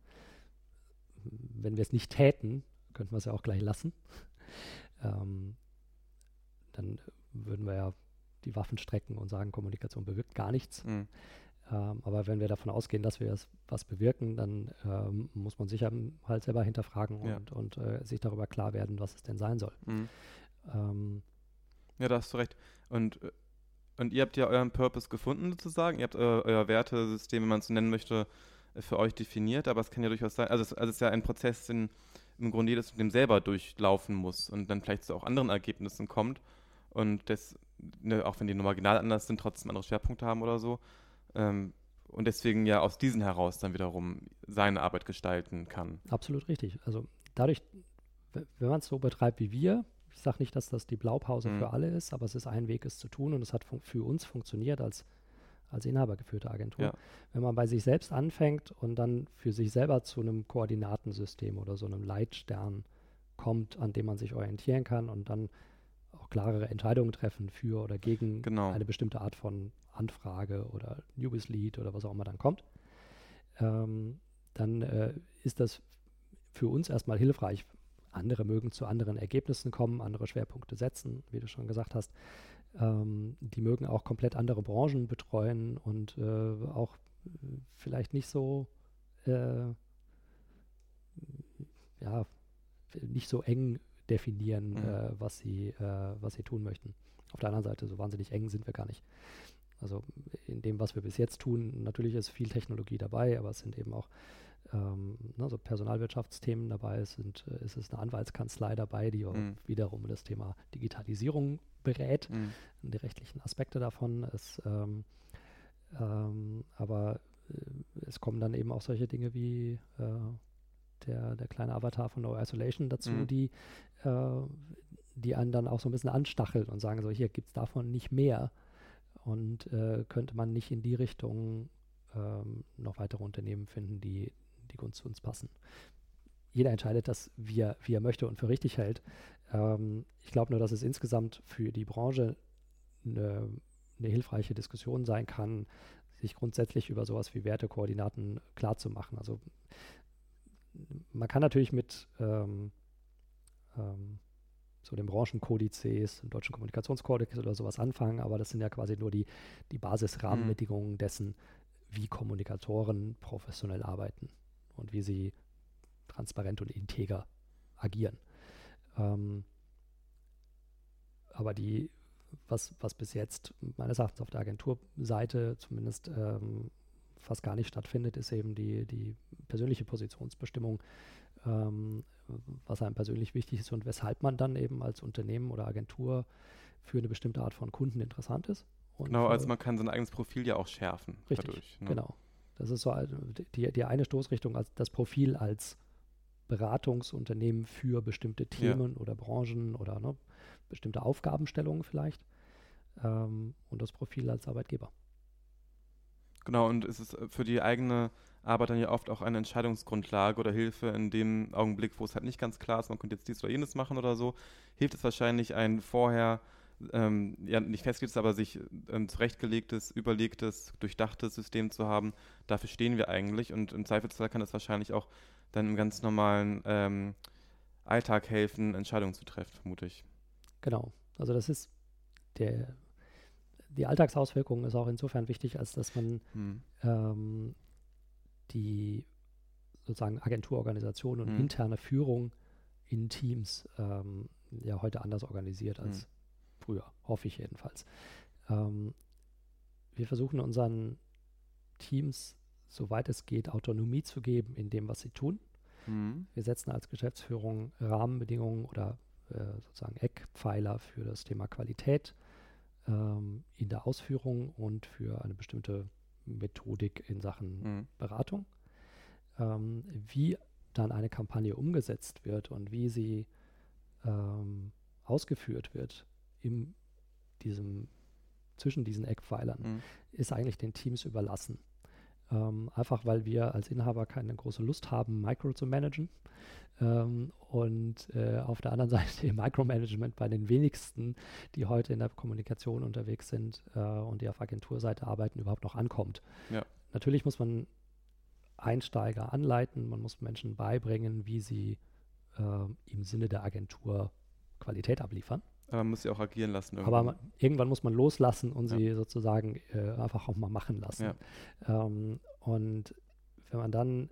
Wenn wir es nicht täten, könnten wir es ja auch gleich lassen. Ähm, dann würden wir ja die Waffen strecken und sagen, Kommunikation bewirkt gar nichts. Mhm. Ähm, aber wenn wir davon ausgehen, dass wir es, was bewirken, dann ähm, muss man sich ja halt selber hinterfragen Ja. und, und äh, sich darüber klar werden, was es denn sein soll. Mhm. Ähm, Ja, da hast du recht. Und, äh, und ihr habt ja euren Purpose gefunden, sozusagen. Ihr habt euer, euer Wertesystem, wenn man es so nennen möchte, äh, für euch definiert. Aber es kann ja durchaus sein, also es, also es ist ja ein Prozess, den im Grunde jedes Unternehmen selber durchlaufen muss und dann vielleicht zu auch anderen Ergebnissen kommt. Und das, ne, auch wenn die nur marginal anders sind, trotzdem andere Schwerpunkte haben oder so. Ähm, und deswegen ja aus diesen heraus dann wiederum seine Arbeit gestalten kann. absolut richtig. Also dadurch, w- wenn man es so betreibt wie wir, ich sage nicht, dass das die Blaupause Mhm. für alle ist, aber es ist ein Weg, es zu tun und es hat fun- für uns funktioniert als, als inhabergeführte Agentur. Ja. Wenn man bei sich selbst anfängt und dann für sich selber zu einem Koordinatensystem oder so einem Leitstern kommt, an dem man sich orientieren kann und dann auch klarere Entscheidungen treffen für oder gegen Genau. eine bestimmte Art von Anfrage oder Newslead oder was auch immer dann kommt, ähm, dann äh, ist das für uns erstmal hilfreich. Andere mögen zu anderen Ergebnissen kommen, andere Schwerpunkte setzen, wie du schon gesagt hast. Ähm, die mögen auch komplett andere Branchen betreuen und äh, auch äh, vielleicht nicht so äh, ja, nicht so eng definieren, Mhm. äh, was sie, äh, was sie tun möchten. Auf der anderen Seite, so wahnsinnig eng sind wir gar nicht. Also in dem, was wir bis jetzt tun, natürlich ist viel Technologie dabei, aber es sind eben auch ähm, ne, so Personalwirtschaftsthemen dabei, es, sind, äh, es ist eine Anwaltskanzlei dabei, die Mhm. wiederum das Thema Digitalisierung berät, Mhm. die rechtlichen Aspekte davon. Es, ähm, ähm, aber äh, es kommen dann eben auch solche Dinge wie äh, der, der kleine Avatar von No Isolation dazu, Mhm. die, äh, die einen dann auch so ein bisschen anstacheln und sagen so, hier gibt es davon nicht mehr. Und äh, könnte man nicht in die Richtung ähm, noch weitere Unternehmen finden, die, die uns zu uns passen. Jeder entscheidet das, wie er, wie er möchte und für richtig hält. Ähm, ich glaube nur, dass es insgesamt für die Branche eine, eine hilfreiche Diskussion sein kann, sich grundsätzlich über sowas wie Wertekoordinaten klarzumachen. Also man kann natürlich mit ähm, ähm, so den Branchenkodizes, dem deutschen Kommunikationskodex oder sowas anfangen, aber das sind ja quasi nur die, die Basisrahmenbedingungen dessen, wie Kommunikatoren professionell arbeiten und wie sie transparent und integer agieren. Ähm, aber die, was, was bis jetzt meines Erachtens auf der Agenturseite zumindest ähm, fast gar nicht stattfindet, ist eben die, die persönliche Positionsbestimmung, ähm, was einem persönlich wichtig ist und weshalb man dann eben als Unternehmen oder Agentur für eine bestimmte Art von Kunden interessant ist. Und Genau, für, also man kann sein eigenes Profil ja auch schärfen richtig, dadurch. Ne? genau. Das ist so die, die eine Stoßrichtung, als das Profil als Beratungsunternehmen für bestimmte Themen ja. oder Branchen oder ne, bestimmte Aufgabenstellungen vielleicht ähm, und das Profil als Arbeitgeber. Genau, und es ist für die eigene Arbeit dann ja oft auch eine Entscheidungsgrundlage oder Hilfe in dem Augenblick, wo es halt nicht ganz klar ist, man könnte jetzt dies oder jenes machen oder so, hilft es wahrscheinlich, ein vorher, ähm, ja nicht festgelegtes, aber sich ähm, zurechtgelegtes, überlegtes, durchdachtes System zu haben. Dafür stehen wir eigentlich und im Zweifelsfall kann es wahrscheinlich auch dann im ganz normalen ähm, Alltag helfen, Entscheidungen zu treffen, vermute ich. Genau, also das ist der die Alltagsauswirkung ist auch insofern wichtig, als dass man hm. ähm, die sozusagen Agenturorganisation und hm. interne Führung in Teams ähm, ja heute anders organisiert als hm. früher, hoffe ich jedenfalls. Ähm, wir versuchen unseren Teams, soweit es geht, Autonomie zu geben in dem, was sie tun. Hm. Wir setzen als Geschäftsführung Rahmenbedingungen oder äh, sozusagen Eckpfeiler für das Thema Qualität in der Ausführung und für eine bestimmte Methodik in Sachen mhm. Beratung. Ähm, wie dann eine Kampagne umgesetzt wird und wie sie ähm, ausgeführt wird in diesem, zwischen diesen Eckpfeilern, mhm. ist eigentlich den Teams überlassen. Ähm, einfach weil wir als Inhaber keine große Lust haben, Micro zu managen. Ähm, und äh, auf der anderen Seite im Micromanagement bei den wenigsten, die heute in der Kommunikation unterwegs sind äh, und die auf Agenturseite arbeiten, überhaupt noch ankommt. Ja. Natürlich muss man Einsteiger anleiten, man muss Menschen beibringen, wie sie äh, im Sinne der Agentur Qualität abliefern. Aber man muss sie auch agieren lassen. Irgendwann. Aber man, irgendwann muss man loslassen und ja. sie sozusagen äh, einfach auch mal machen lassen. Ja. Ähm, und wenn man dann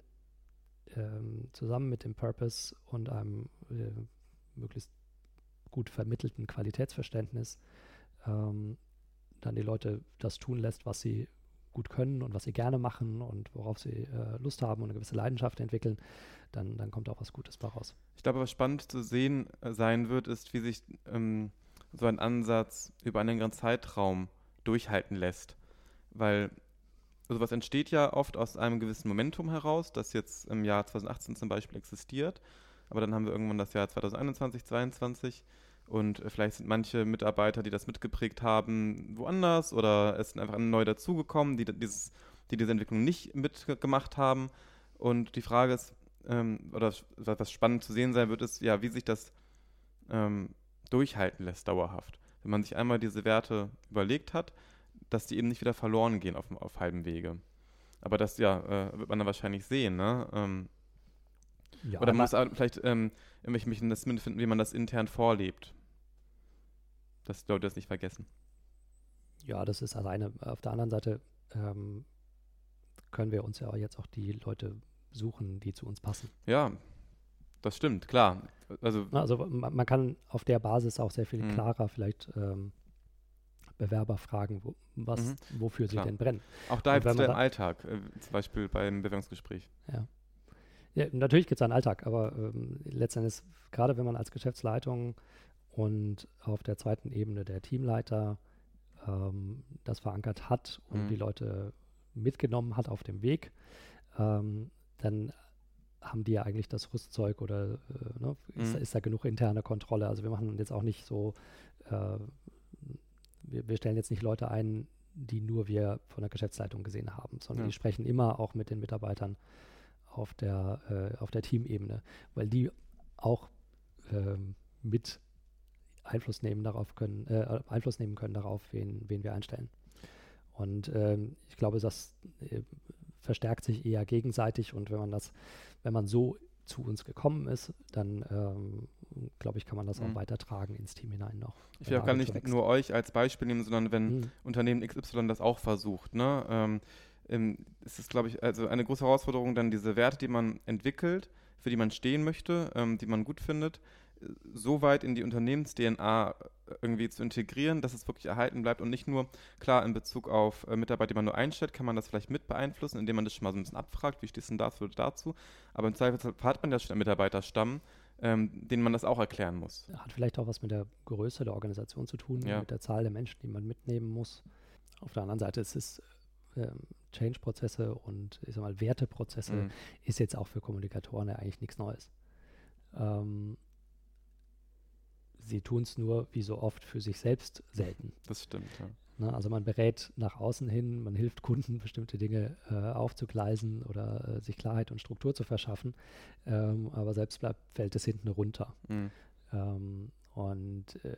ähm, zusammen mit dem Purpose und einem äh, möglichst gut vermittelten Qualitätsverständnis ähm, dann die Leute das tun lässt, was sie gut können und was sie gerne machen und worauf sie äh, Lust haben und eine gewisse Leidenschaft entwickeln, dann, dann kommt auch was Gutes bei raus. Ich glaube, was spannend zu sehen äh, sein wird, ist, wie sich ähm, so ein Ansatz über einen längeren Zeitraum durchhalten lässt. Weil also was entsteht ja oft aus einem gewissen Momentum heraus, das jetzt im Jahr zwanzig achtzehn zum Beispiel existiert, aber dann haben wir irgendwann das Jahr zwanzig einundzwanzig, zweiundzwanzig und äh, vielleicht sind manche Mitarbeiter, die das mitgeprägt haben, woanders oder es sind einfach neu dazugekommen, die, dieses, die diese Entwicklung nicht mitgemacht haben und die Frage ist, ähm, oder was spannend zu sehen sein wird, ist, ja, wie sich das ähm, durchhalten lässt dauerhaft. Wenn man sich einmal diese Werte überlegt hat, dass die eben nicht wieder verloren gehen auf, auf halbem Wege. Aber das, ja, äh, wird man dann wahrscheinlich sehen, ne? Ähm, ja, oder man muss auch vielleicht ähm, irgendwelche Mechanismen finden, wie man das intern vorlebt. Dass die Leute das nicht vergessen. Ja, das ist alleine. Auf der anderen Seite ähm, können wir uns ja jetzt auch die Leute suchen, die zu uns passen. Ja, Das stimmt, klar. Also, Also man, man kann auf der Basis auch sehr viel Mhm. klarer vielleicht ähm, Bewerber fragen, wo, was, Mhm. wofür sie Klar. denn brennen. auch da Und hilft es wenn man wieder im da- Alltag, äh, zum Beispiel beim Bewerbungsgespräch. Ja. Ja, natürlich geht es an den Alltag, aber ähm, letztendlich, gerade wenn man als Geschäftsleitung und auf der zweiten Ebene der Teamleiter ähm, das verankert hat und Mhm. die Leute mitgenommen hat auf dem Weg, ähm, dann haben die ja eigentlich das Rüstzeug oder äh, ne, ist, Mhm. ist da genug interne Kontrolle. Also wir machen jetzt auch nicht so, äh, wir, wir stellen jetzt nicht Leute ein, die nur wir von der Geschäftsleitung gesehen haben, sondern Ja. die sprechen immer auch mit den Mitarbeitern auf der, äh, auf der Teamebene, weil die auch ähm, mit Einfluss nehmen darauf können, äh, Einfluss nehmen können darauf, wen, wen wir einstellen. Und ähm, ich glaube, das äh, verstärkt sich eher gegenseitig und wenn man das, wenn man so zu uns gekommen ist, dann ähm, glaube ich, kann man das Mhm. auch weitertragen ins Team hinein noch. Ich wenn will der auch gar Agentur nicht wächst. nur euch als Beispiel nehmen, sondern wenn Mhm. Unternehmen X Y das auch versucht, ne? Ähm, ähm, es ist, glaube ich, also eine große Herausforderung, dann diese Werte, die man entwickelt, für die man stehen möchte, ähm, die man gut findet, äh, so weit in die Unternehmens-D N A irgendwie zu integrieren, dass es wirklich erhalten bleibt und nicht nur, klar, in Bezug auf äh, Mitarbeiter, die man nur einstellt, kann man das vielleicht mit beeinflussen, indem man das schon mal so ein bisschen abfragt, wie stehst du denn dazu oder dazu, aber im Zweifelsfall hat man ja schon einen Mitarbeiterstamm, ähm, denen man das auch erklären muss. Hat vielleicht auch was mit der Größe der Organisation zu tun, Ja. mit der Zahl der Menschen, die man mitnehmen muss. Auf der anderen Seite ist es ähm, Change-Prozesse und ich sag mal Werteprozesse Mhm. ist jetzt auch für Kommunikatoren ja eigentlich nichts Neues. Ähm, sie tun es nur, wie so oft, für sich selbst selten. Das stimmt, ja. Ne? Also man berät nach außen hin, man hilft Kunden, bestimmte Dinge äh, aufzugleisen oder äh, sich Klarheit und Struktur zu verschaffen, ähm, aber selbst bleibt, fällt es hinten runter. Mhm. Ähm, und äh,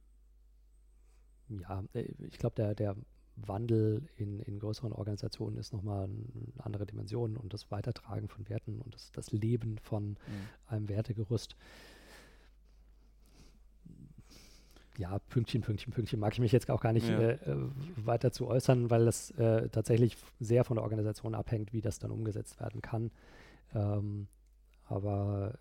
ja, äh, ich glaube, der, der Wandel in, in größeren Organisationen ist nochmal eine andere Dimension und das Weitertragen von Werten und das, das Leben von Mhm. einem Wertegerüst. Ja, Pünktchen, Pünktchen, Pünktchen mag ich mich jetzt auch gar nicht Ja. äh, äh, weiter zu äußern, weil das äh, tatsächlich sehr von der Organisation abhängt, wie das dann umgesetzt werden kann. Ähm, aber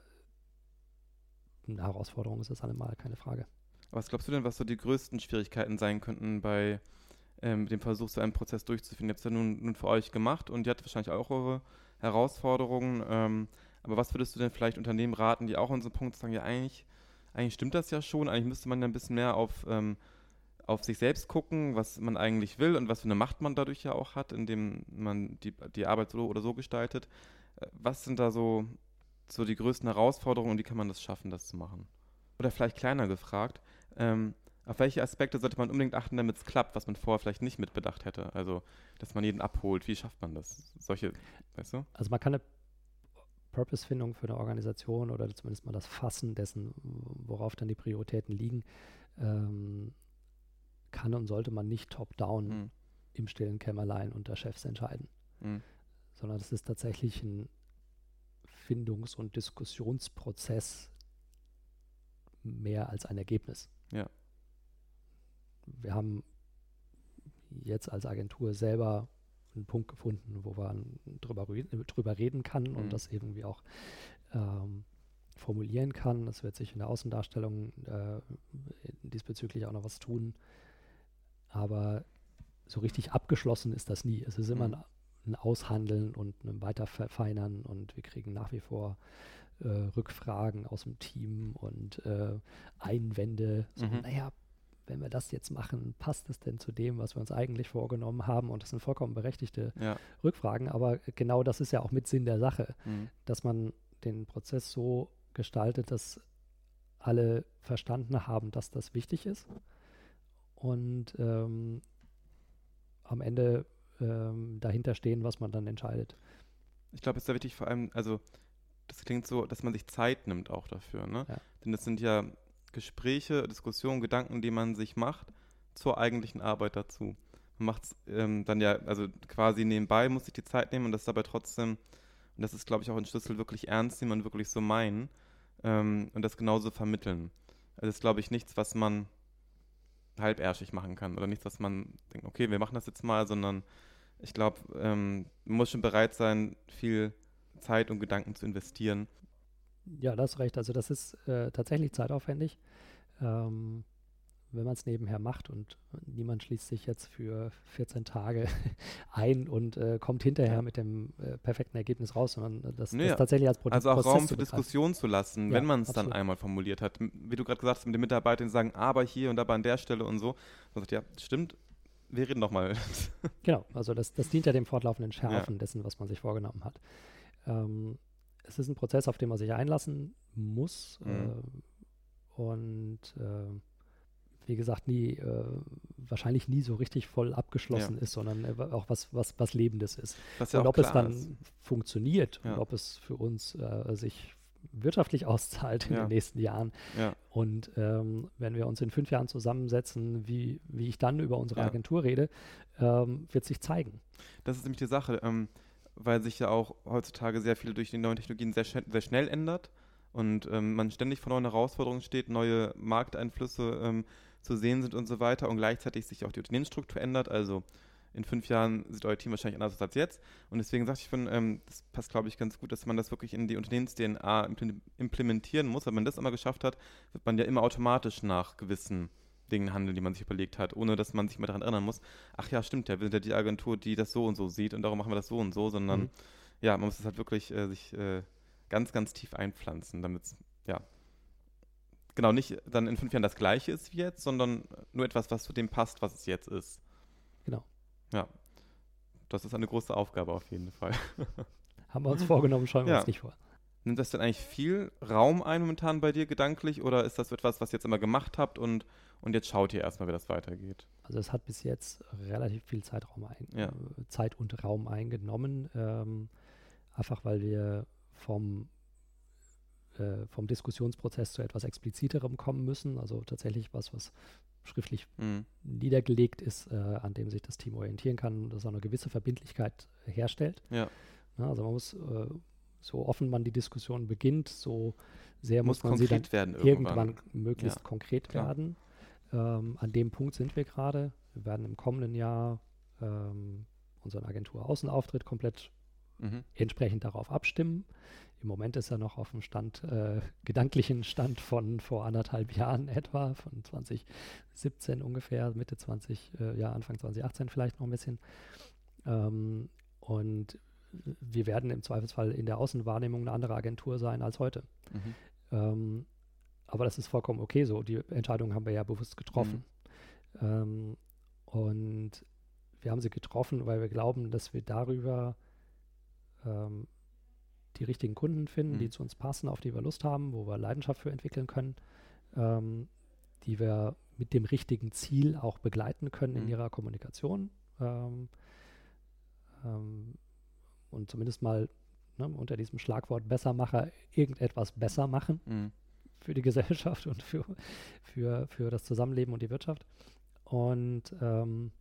eine Herausforderung ist das allemal, keine Frage. Was glaubst du denn, was so die größten Schwierigkeiten sein könnten bei ähm, dem Versuch, so einen Prozess durchzuführen? Ihr habt es ja nun, nun für euch gemacht und ihr hattet wahrscheinlich auch eure Herausforderungen. Ähm, aber was würdest du denn vielleicht Unternehmen raten, die auch an so einem Punkt sagen, ja eigentlich, eigentlich stimmt das ja schon, eigentlich müsste man ja ein bisschen mehr auf, ähm, auf sich selbst gucken, was man eigentlich will und was für eine Macht man dadurch ja auch hat, indem man die, die Arbeit so oder so gestaltet. Äh, Was sind da so, so die größten Herausforderungen und wie kann man das schaffen, das zu machen? Oder vielleicht kleiner gefragt, ähm, auf welche Aspekte sollte man unbedingt achten, damit es klappt, was man vorher vielleicht nicht mitbedacht hätte? Also, dass man jeden abholt. Wie schafft man das? Solche, weißt du? Also man kann eine Purpose-Findung für eine Organisation oder zumindest mal das Fassen dessen, worauf dann die Prioritäten liegen, ähm, kann und sollte man nicht top-down Mhm. im stillen Kämmerlein unter Chefs entscheiden, Mhm. sondern das ist tatsächlich ein Findungs- und Diskussionsprozess mehr als ein Ergebnis. Ja. Wir haben jetzt als Agentur selber einen Punkt gefunden, wo man drüber, drüber reden kann und Mhm. das irgendwie auch ähm, formulieren kann. Es wird sich in der Außendarstellung äh, diesbezüglich auch noch was tun. Aber so richtig abgeschlossen ist das nie. Es ist immer Mhm. ein, ein Aushandeln und ein Weiterverfeinern und wir kriegen nach wie vor äh, Rückfragen aus dem Team und äh, Einwände. So, Mhm. naja, wenn wir das jetzt machen, passt es denn zu dem, was wir uns eigentlich vorgenommen haben? Und das sind vollkommen berechtigte Ja. Rückfragen, aber genau das ist ja auch mit Sinn der Sache, Mhm. dass man den Prozess so gestaltet, dass alle verstanden haben, dass das wichtig ist und ähm, am Ende ähm, dahinter stehen, was man dann entscheidet. Ich glaube, es ist sehr wichtig, vor allem, also, das klingt so, dass man sich Zeit nimmt auch dafür, ne? Ja. Denn das sind ja Gespräche, Diskussionen, Gedanken, die man sich macht zur eigentlichen Arbeit dazu. Man macht es ähm, dann ja, also quasi nebenbei, muss sich die Zeit nehmen und das dabei trotzdem, und das ist, glaube ich, auch ein Schlüssel, wirklich ernst nehmen und wirklich so meinen ähm, und das genauso vermitteln. Also das ist, glaube ich, nichts, was man halbärschig machen kann oder nichts, was man denkt, okay, wir machen das jetzt mal, sondern ich glaube, ähm, man muss schon bereit sein, viel Zeit und Gedanken zu investieren. Ja, da hast du recht. Also das ist äh, tatsächlich zeitaufwendig, ähm, wenn man es nebenher macht und niemand schließt sich jetzt für vierzehn Tage ein und äh, kommt hinterher Ja. mit dem äh, perfekten Ergebnis raus, sondern das, Naja, das tatsächlich als Pro also auch Prozess Raum zu für begreifen. Diskussion zu lassen, Ja, wenn man es dann absolut. einmal formuliert hat. M- Wie du gerade gesagt hast, mit den Mitarbeitern, die sagen, aber hier und aber an der Stelle und so. Man sagt, ja, stimmt, wir reden noch mal. Genau, also das, das dient ja dem fortlaufenden Schärfen Ja. dessen, was man sich vorgenommen hat. Ähm, es ist ein Prozess, auf den man sich einlassen muss Mhm. äh, und äh, wie gesagt, nie, äh, wahrscheinlich nie so richtig voll abgeschlossen Ja. ist, sondern äh, auch was, was, was Lebendes ist. Was ja Und auch ob es klar dann ist. funktioniert und Ja. ob es für uns äh, sich wirtschaftlich auszahlt in Ja. den nächsten Jahren. Ja. Und ähm, wenn wir uns in fünf Jahren zusammensetzen, wie, wie ich dann über unsere Ja. Agentur rede, ähm, wird sich zeigen. Das ist nämlich die Sache, ähm, weil sich ja auch heutzutage sehr viel durch die neuen Technologien sehr, sch- sehr schnell ändert und ähm, man ständig vor neuen Herausforderungen steht, neue Markteinflüsse ähm, zu sehen sind und so weiter und gleichzeitig sich auch die Unternehmensstruktur ändert. Also in fünf Jahren sieht euer Team wahrscheinlich anders aus als jetzt. Und deswegen sage ich, von, ähm, das passt, glaube ich, ganz gut, dass man das wirklich in die Unternehmens-D N A imple- implementieren muss. Wenn man das einmal geschafft hat, wird man ja immer automatisch nach gewissen Dingen handeln, die man sich überlegt hat, ohne dass man sich mal daran erinnern muss, ach ja, stimmt ja, wir sind ja die Agentur, die das so und so sieht und darum machen wir das so und so, sondern Mhm. ja, man muss es halt wirklich äh, sich äh, ganz, ganz tief einpflanzen, damit es, ja, genau, nicht dann in fünf Jahren das Gleiche ist wie jetzt, sondern nur etwas, was zu dem passt, was es jetzt ist. Genau. Ja, das ist eine große Aufgabe auf jeden Fall. Haben wir uns vorgenommen, schauen wir Ja. uns nicht vor. Nimmt das denn eigentlich viel Raum ein momentan bei dir gedanklich oder ist das etwas, was ihr jetzt immer gemacht habt und, und jetzt schaut ihr erstmal, wie das weitergeht? Also es hat bis jetzt relativ viel Zeitraum ein, Ja. äh, Zeit und Raum eingenommen, ähm, einfach weil wir vom, äh, vom Diskussionsprozess zu etwas Expliziterem kommen müssen, also tatsächlich was, was schriftlich Mhm. niedergelegt ist, äh, an dem sich das Team orientieren kann und das auch eine gewisse Verbindlichkeit herstellt. Ja. Ja, also man muss, äh, so offen man die Diskussion beginnt, so sehr muss, Muss man sie dann konkret werden irgendwann, irgendwann. möglichst Ja, konkret klar. werden. Ähm, an dem Punkt sind wir gerade. Wir werden im kommenden Jahr ähm, unseren Agentur-Außenauftritt komplett Mhm. entsprechend darauf abstimmen. Im Moment ist er noch auf dem Stand, äh, gedanklichen Stand von vor anderthalb Jahren etwa, von zwanzig siebzehn ungefähr, Mitte zwanzig, äh, ja, Anfang zwanzig achtzehn vielleicht noch ein bisschen. Ähm, und wir werden im Zweifelsfall in der Außenwahrnehmung eine andere Agentur sein als heute. Mhm. Ähm, aber das ist vollkommen okay so. Die Entscheidung haben wir ja bewusst getroffen. Mhm. Ähm, und wir haben sie getroffen, weil wir glauben, dass wir darüber ähm, die richtigen Kunden finden, Mhm. die zu uns passen, auf die wir Lust haben, wo wir Leidenschaft für entwickeln können, ähm, die wir mit dem richtigen Ziel auch begleiten können in Mhm. ihrer Kommunikation. Ähm, ähm, und zumindest mal ne, unter diesem Schlagwort Bessermacher irgendetwas besser machen Mhm. für die Gesellschaft und für, für, für das Zusammenleben und die Wirtschaft. Und ähm,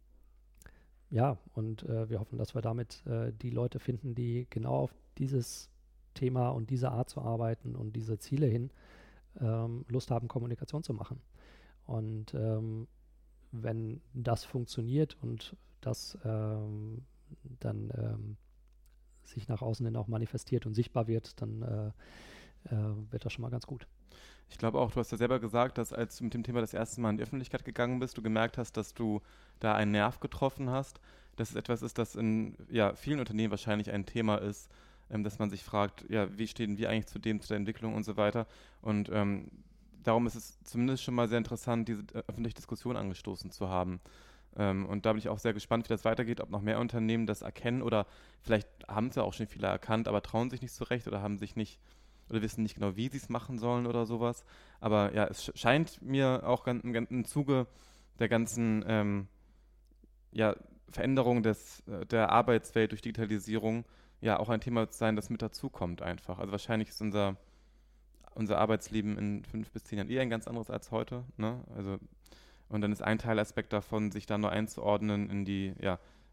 ja, und äh, wir hoffen, dass wir damit äh, die Leute finden, die genau auf dieses Thema und diese Art zu arbeiten und diese Ziele hin ähm, Lust haben, Kommunikation zu machen. Und ähm, wenn das funktioniert und das ähm, dann ähm, sich nach außen hin auch manifestiert und sichtbar wird, dann äh, äh, wird das schon mal ganz gut. Ich glaube auch, du hast ja selber gesagt, dass als du mit dem Thema das erste Mal in die Öffentlichkeit gegangen bist, du gemerkt hast, dass du da einen Nerv getroffen hast, dass es etwas ist, das in ja, vielen Unternehmen wahrscheinlich ein Thema ist, ähm, dass man sich fragt, ja, wie stehen wir eigentlich zu dem, zu der Entwicklung und so weiter. Und ähm, darum ist es zumindest schon mal sehr interessant, diese äh, öffentliche Diskussion angestoßen zu haben. Ähm, und da bin ich auch sehr gespannt, wie das weitergeht, ob noch mehr Unternehmen das erkennen oder vielleicht haben es ja auch schon viele erkannt, aber trauen sich nicht so recht oder haben sich nicht oder wissen nicht genau, wie sie es machen sollen oder sowas. Aber ja, es sch- scheint mir auch ganz, ganz im Zuge der ganzen ähm, ja, Veränderung des, äh, der Arbeitswelt durch Digitalisierung ja auch ein Thema zu sein, das mit dazukommt einfach. Also wahrscheinlich ist unser, unser Arbeitsleben in fünf bis zehn Jahren eher ein ganz anderes als heute. Ne? Also, und dann ist ein Teilaspekt davon, sich da neu einzuordnen in die ja, digitale Welt, ist, glaube ich, ganz, ganz wichtig. Und das ist auch etwas, was wir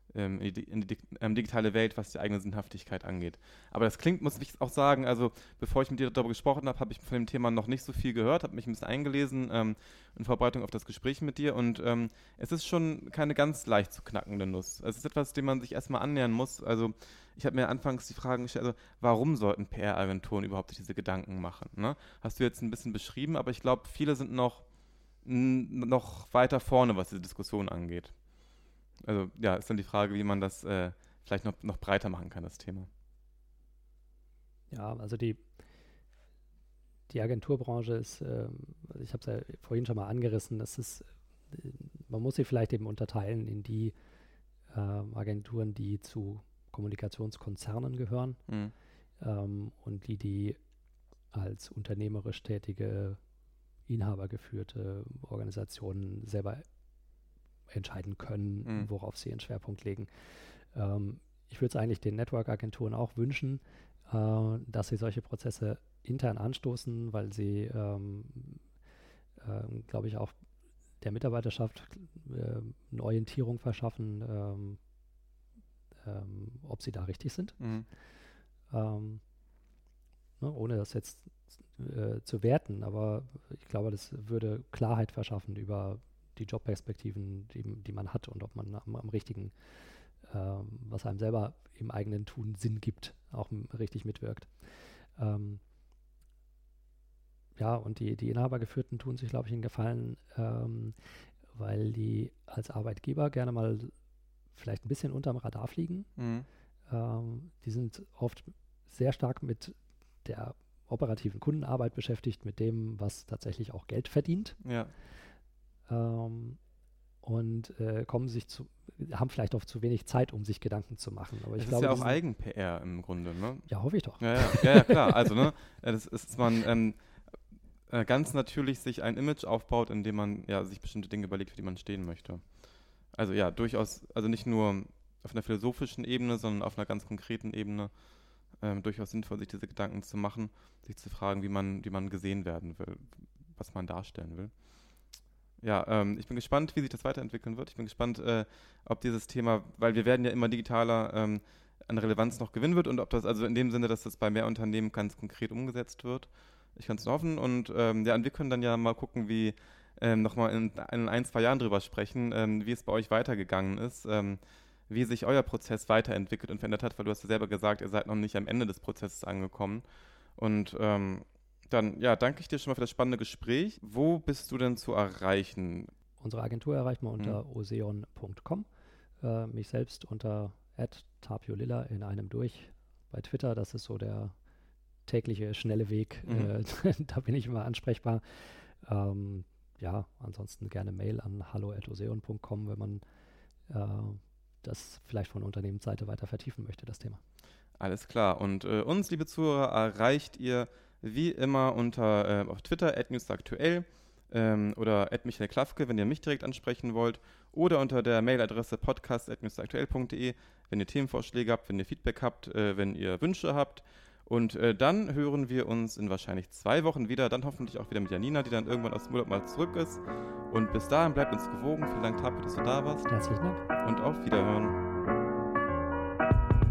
ähm, in die, in die ähm, digitale Welt, was die eigene Sinnhaftigkeit angeht. Aber das klingt, muss ich auch sagen, also bevor ich mit dir darüber gesprochen habe, habe ich von dem Thema noch nicht so viel gehört, habe mich ein bisschen eingelesen ähm, in Vorbereitung auf das Gespräch mit dir und ähm, es ist schon keine ganz leicht zu knackende Nuss. Es ist etwas, dem man sich erstmal annähern muss. Also ich habe mir anfangs die Fragen gestellt, also warum sollten P R-Agenturen überhaupt sich diese Gedanken machen? Ne? Hast du jetzt ein bisschen beschrieben, aber ich glaube, viele sind noch, n- noch weiter vorne, was diese Diskussion angeht. Also ja, ist dann die Frage, wie man das äh, vielleicht noch, noch breiter machen kann, das Thema. Ja, also die, die Agenturbranche ist, ähm, ich habe es ja vorhin schon mal angerissen, das ist, äh, man muss sie vielleicht eben unterteilen in die ähm, Agenturen, die zu Kommunikationskonzernen gehören Mhm. ähm, und die, die als unternehmerisch tätige, inhabergeführte Organisationen selber entscheiden können, Mhm. worauf sie ihren Schwerpunkt legen. Ähm, ich würde es eigentlich den Network-Agenturen auch wünschen, äh, dass sie solche Prozesse intern anstoßen, weil sie, ähm, ähm, glaube ich, auch der Mitarbeiterschaft äh, eine Orientierung verschaffen, ähm, ähm, ob sie da richtig sind. Mhm. Ähm, ne, ohne das jetzt äh, zu werten, aber ich glaube, das würde Klarheit verschaffen über die Jobperspektiven, die, die man hat und ob man am, am richtigen, ähm, was einem selber im eigenen Tun Sinn gibt, auch m- richtig mitwirkt. Ähm, ja, und die, die Inhabergeführten tun sich, glaube ich, einen Gefallen, ähm, weil die als Arbeitgeber gerne mal vielleicht ein bisschen unterm Radar fliegen. Mhm. Ähm, die sind oft sehr stark mit der operativen Kundenarbeit beschäftigt, mit dem, was tatsächlich auch Geld verdient. Ja. Ähm, und äh, kommen sich zu, haben vielleicht auch zu wenig Zeit, um sich Gedanken zu machen. Aber ich Es glaube, ist ja auch diesen- Eigen-P R im Grunde, ne? ja, hoffe ich doch. Ja, ja, ja, ja, klar. Also, ne, äh, das ist man ähm, äh, ganz natürlich sich ein Image aufbaut, in dem man ja sich bestimmte Dinge überlegt, für die man stehen möchte. Also ja, durchaus, also nicht nur auf einer philosophischen Ebene, sondern auf einer ganz konkreten Ebene ähm, durchaus sinnvoll, sich diese Gedanken zu machen, sich zu fragen, wie man, wie man gesehen werden will, was man darstellen will. Ja, ähm, ich bin gespannt, wie sich das weiterentwickeln wird. Ich bin gespannt, äh, ob dieses Thema, weil wir werden ja immer digitaler, ähm, an Relevanz noch gewinnen wird und ob das, also in dem Sinne, dass das bei mehr Unternehmen ganz konkret umgesetzt wird. Ich kann es nur hoffen und ähm, ja, und wir können dann ja mal gucken, wie ähm, nochmal in, in ein, zwei Jahren drüber sprechen, ähm, wie es bei euch weitergegangen ist, ähm, wie sich euer Prozess weiterentwickelt und verändert hat, weil du hast ja selber gesagt, ihr seid noch nicht am Ende des Prozesses angekommen. Und ähm, dann, ja, danke ich dir schon mal für das spannende Gespräch. Wo bist du denn zu erreichen? Unsere Agentur erreicht man unter hm. oseon punkt com. Äh, mich selbst unter at tapiolilla in einem durch. Bei Twitter, das ist so der tägliche, schnelle Weg. Mhm. Äh, da bin ich immer ansprechbar. Ähm, ja, ansonsten gerne Mail an hallo at oseon punkt com, wenn man äh, das vielleicht von Unternehmensseite weiter vertiefen möchte, das Thema. Alles klar. Und äh, uns, liebe Zuhörer, erreicht ihr wie immer unter äh, auf Twitter at newsaktuell ähm, oder at Michael Klafke, wenn ihr mich direkt ansprechen wollt, oder unter der Mailadresse podcast at newsaktuell punkt de, wenn ihr Themenvorschläge habt, wenn ihr Feedback habt, äh, wenn ihr Wünsche habt. Und äh, dann hören wir uns in wahrscheinlich zwei Wochen wieder, dann hoffentlich auch wieder mit Janina, die dann irgendwann aus dem Urlaub mal zurück ist. Und bis dahin bleibt uns gewogen. Vielen Dank, Tapio, dass du da warst. Herzlichen Dank. Und auf Wiederhören.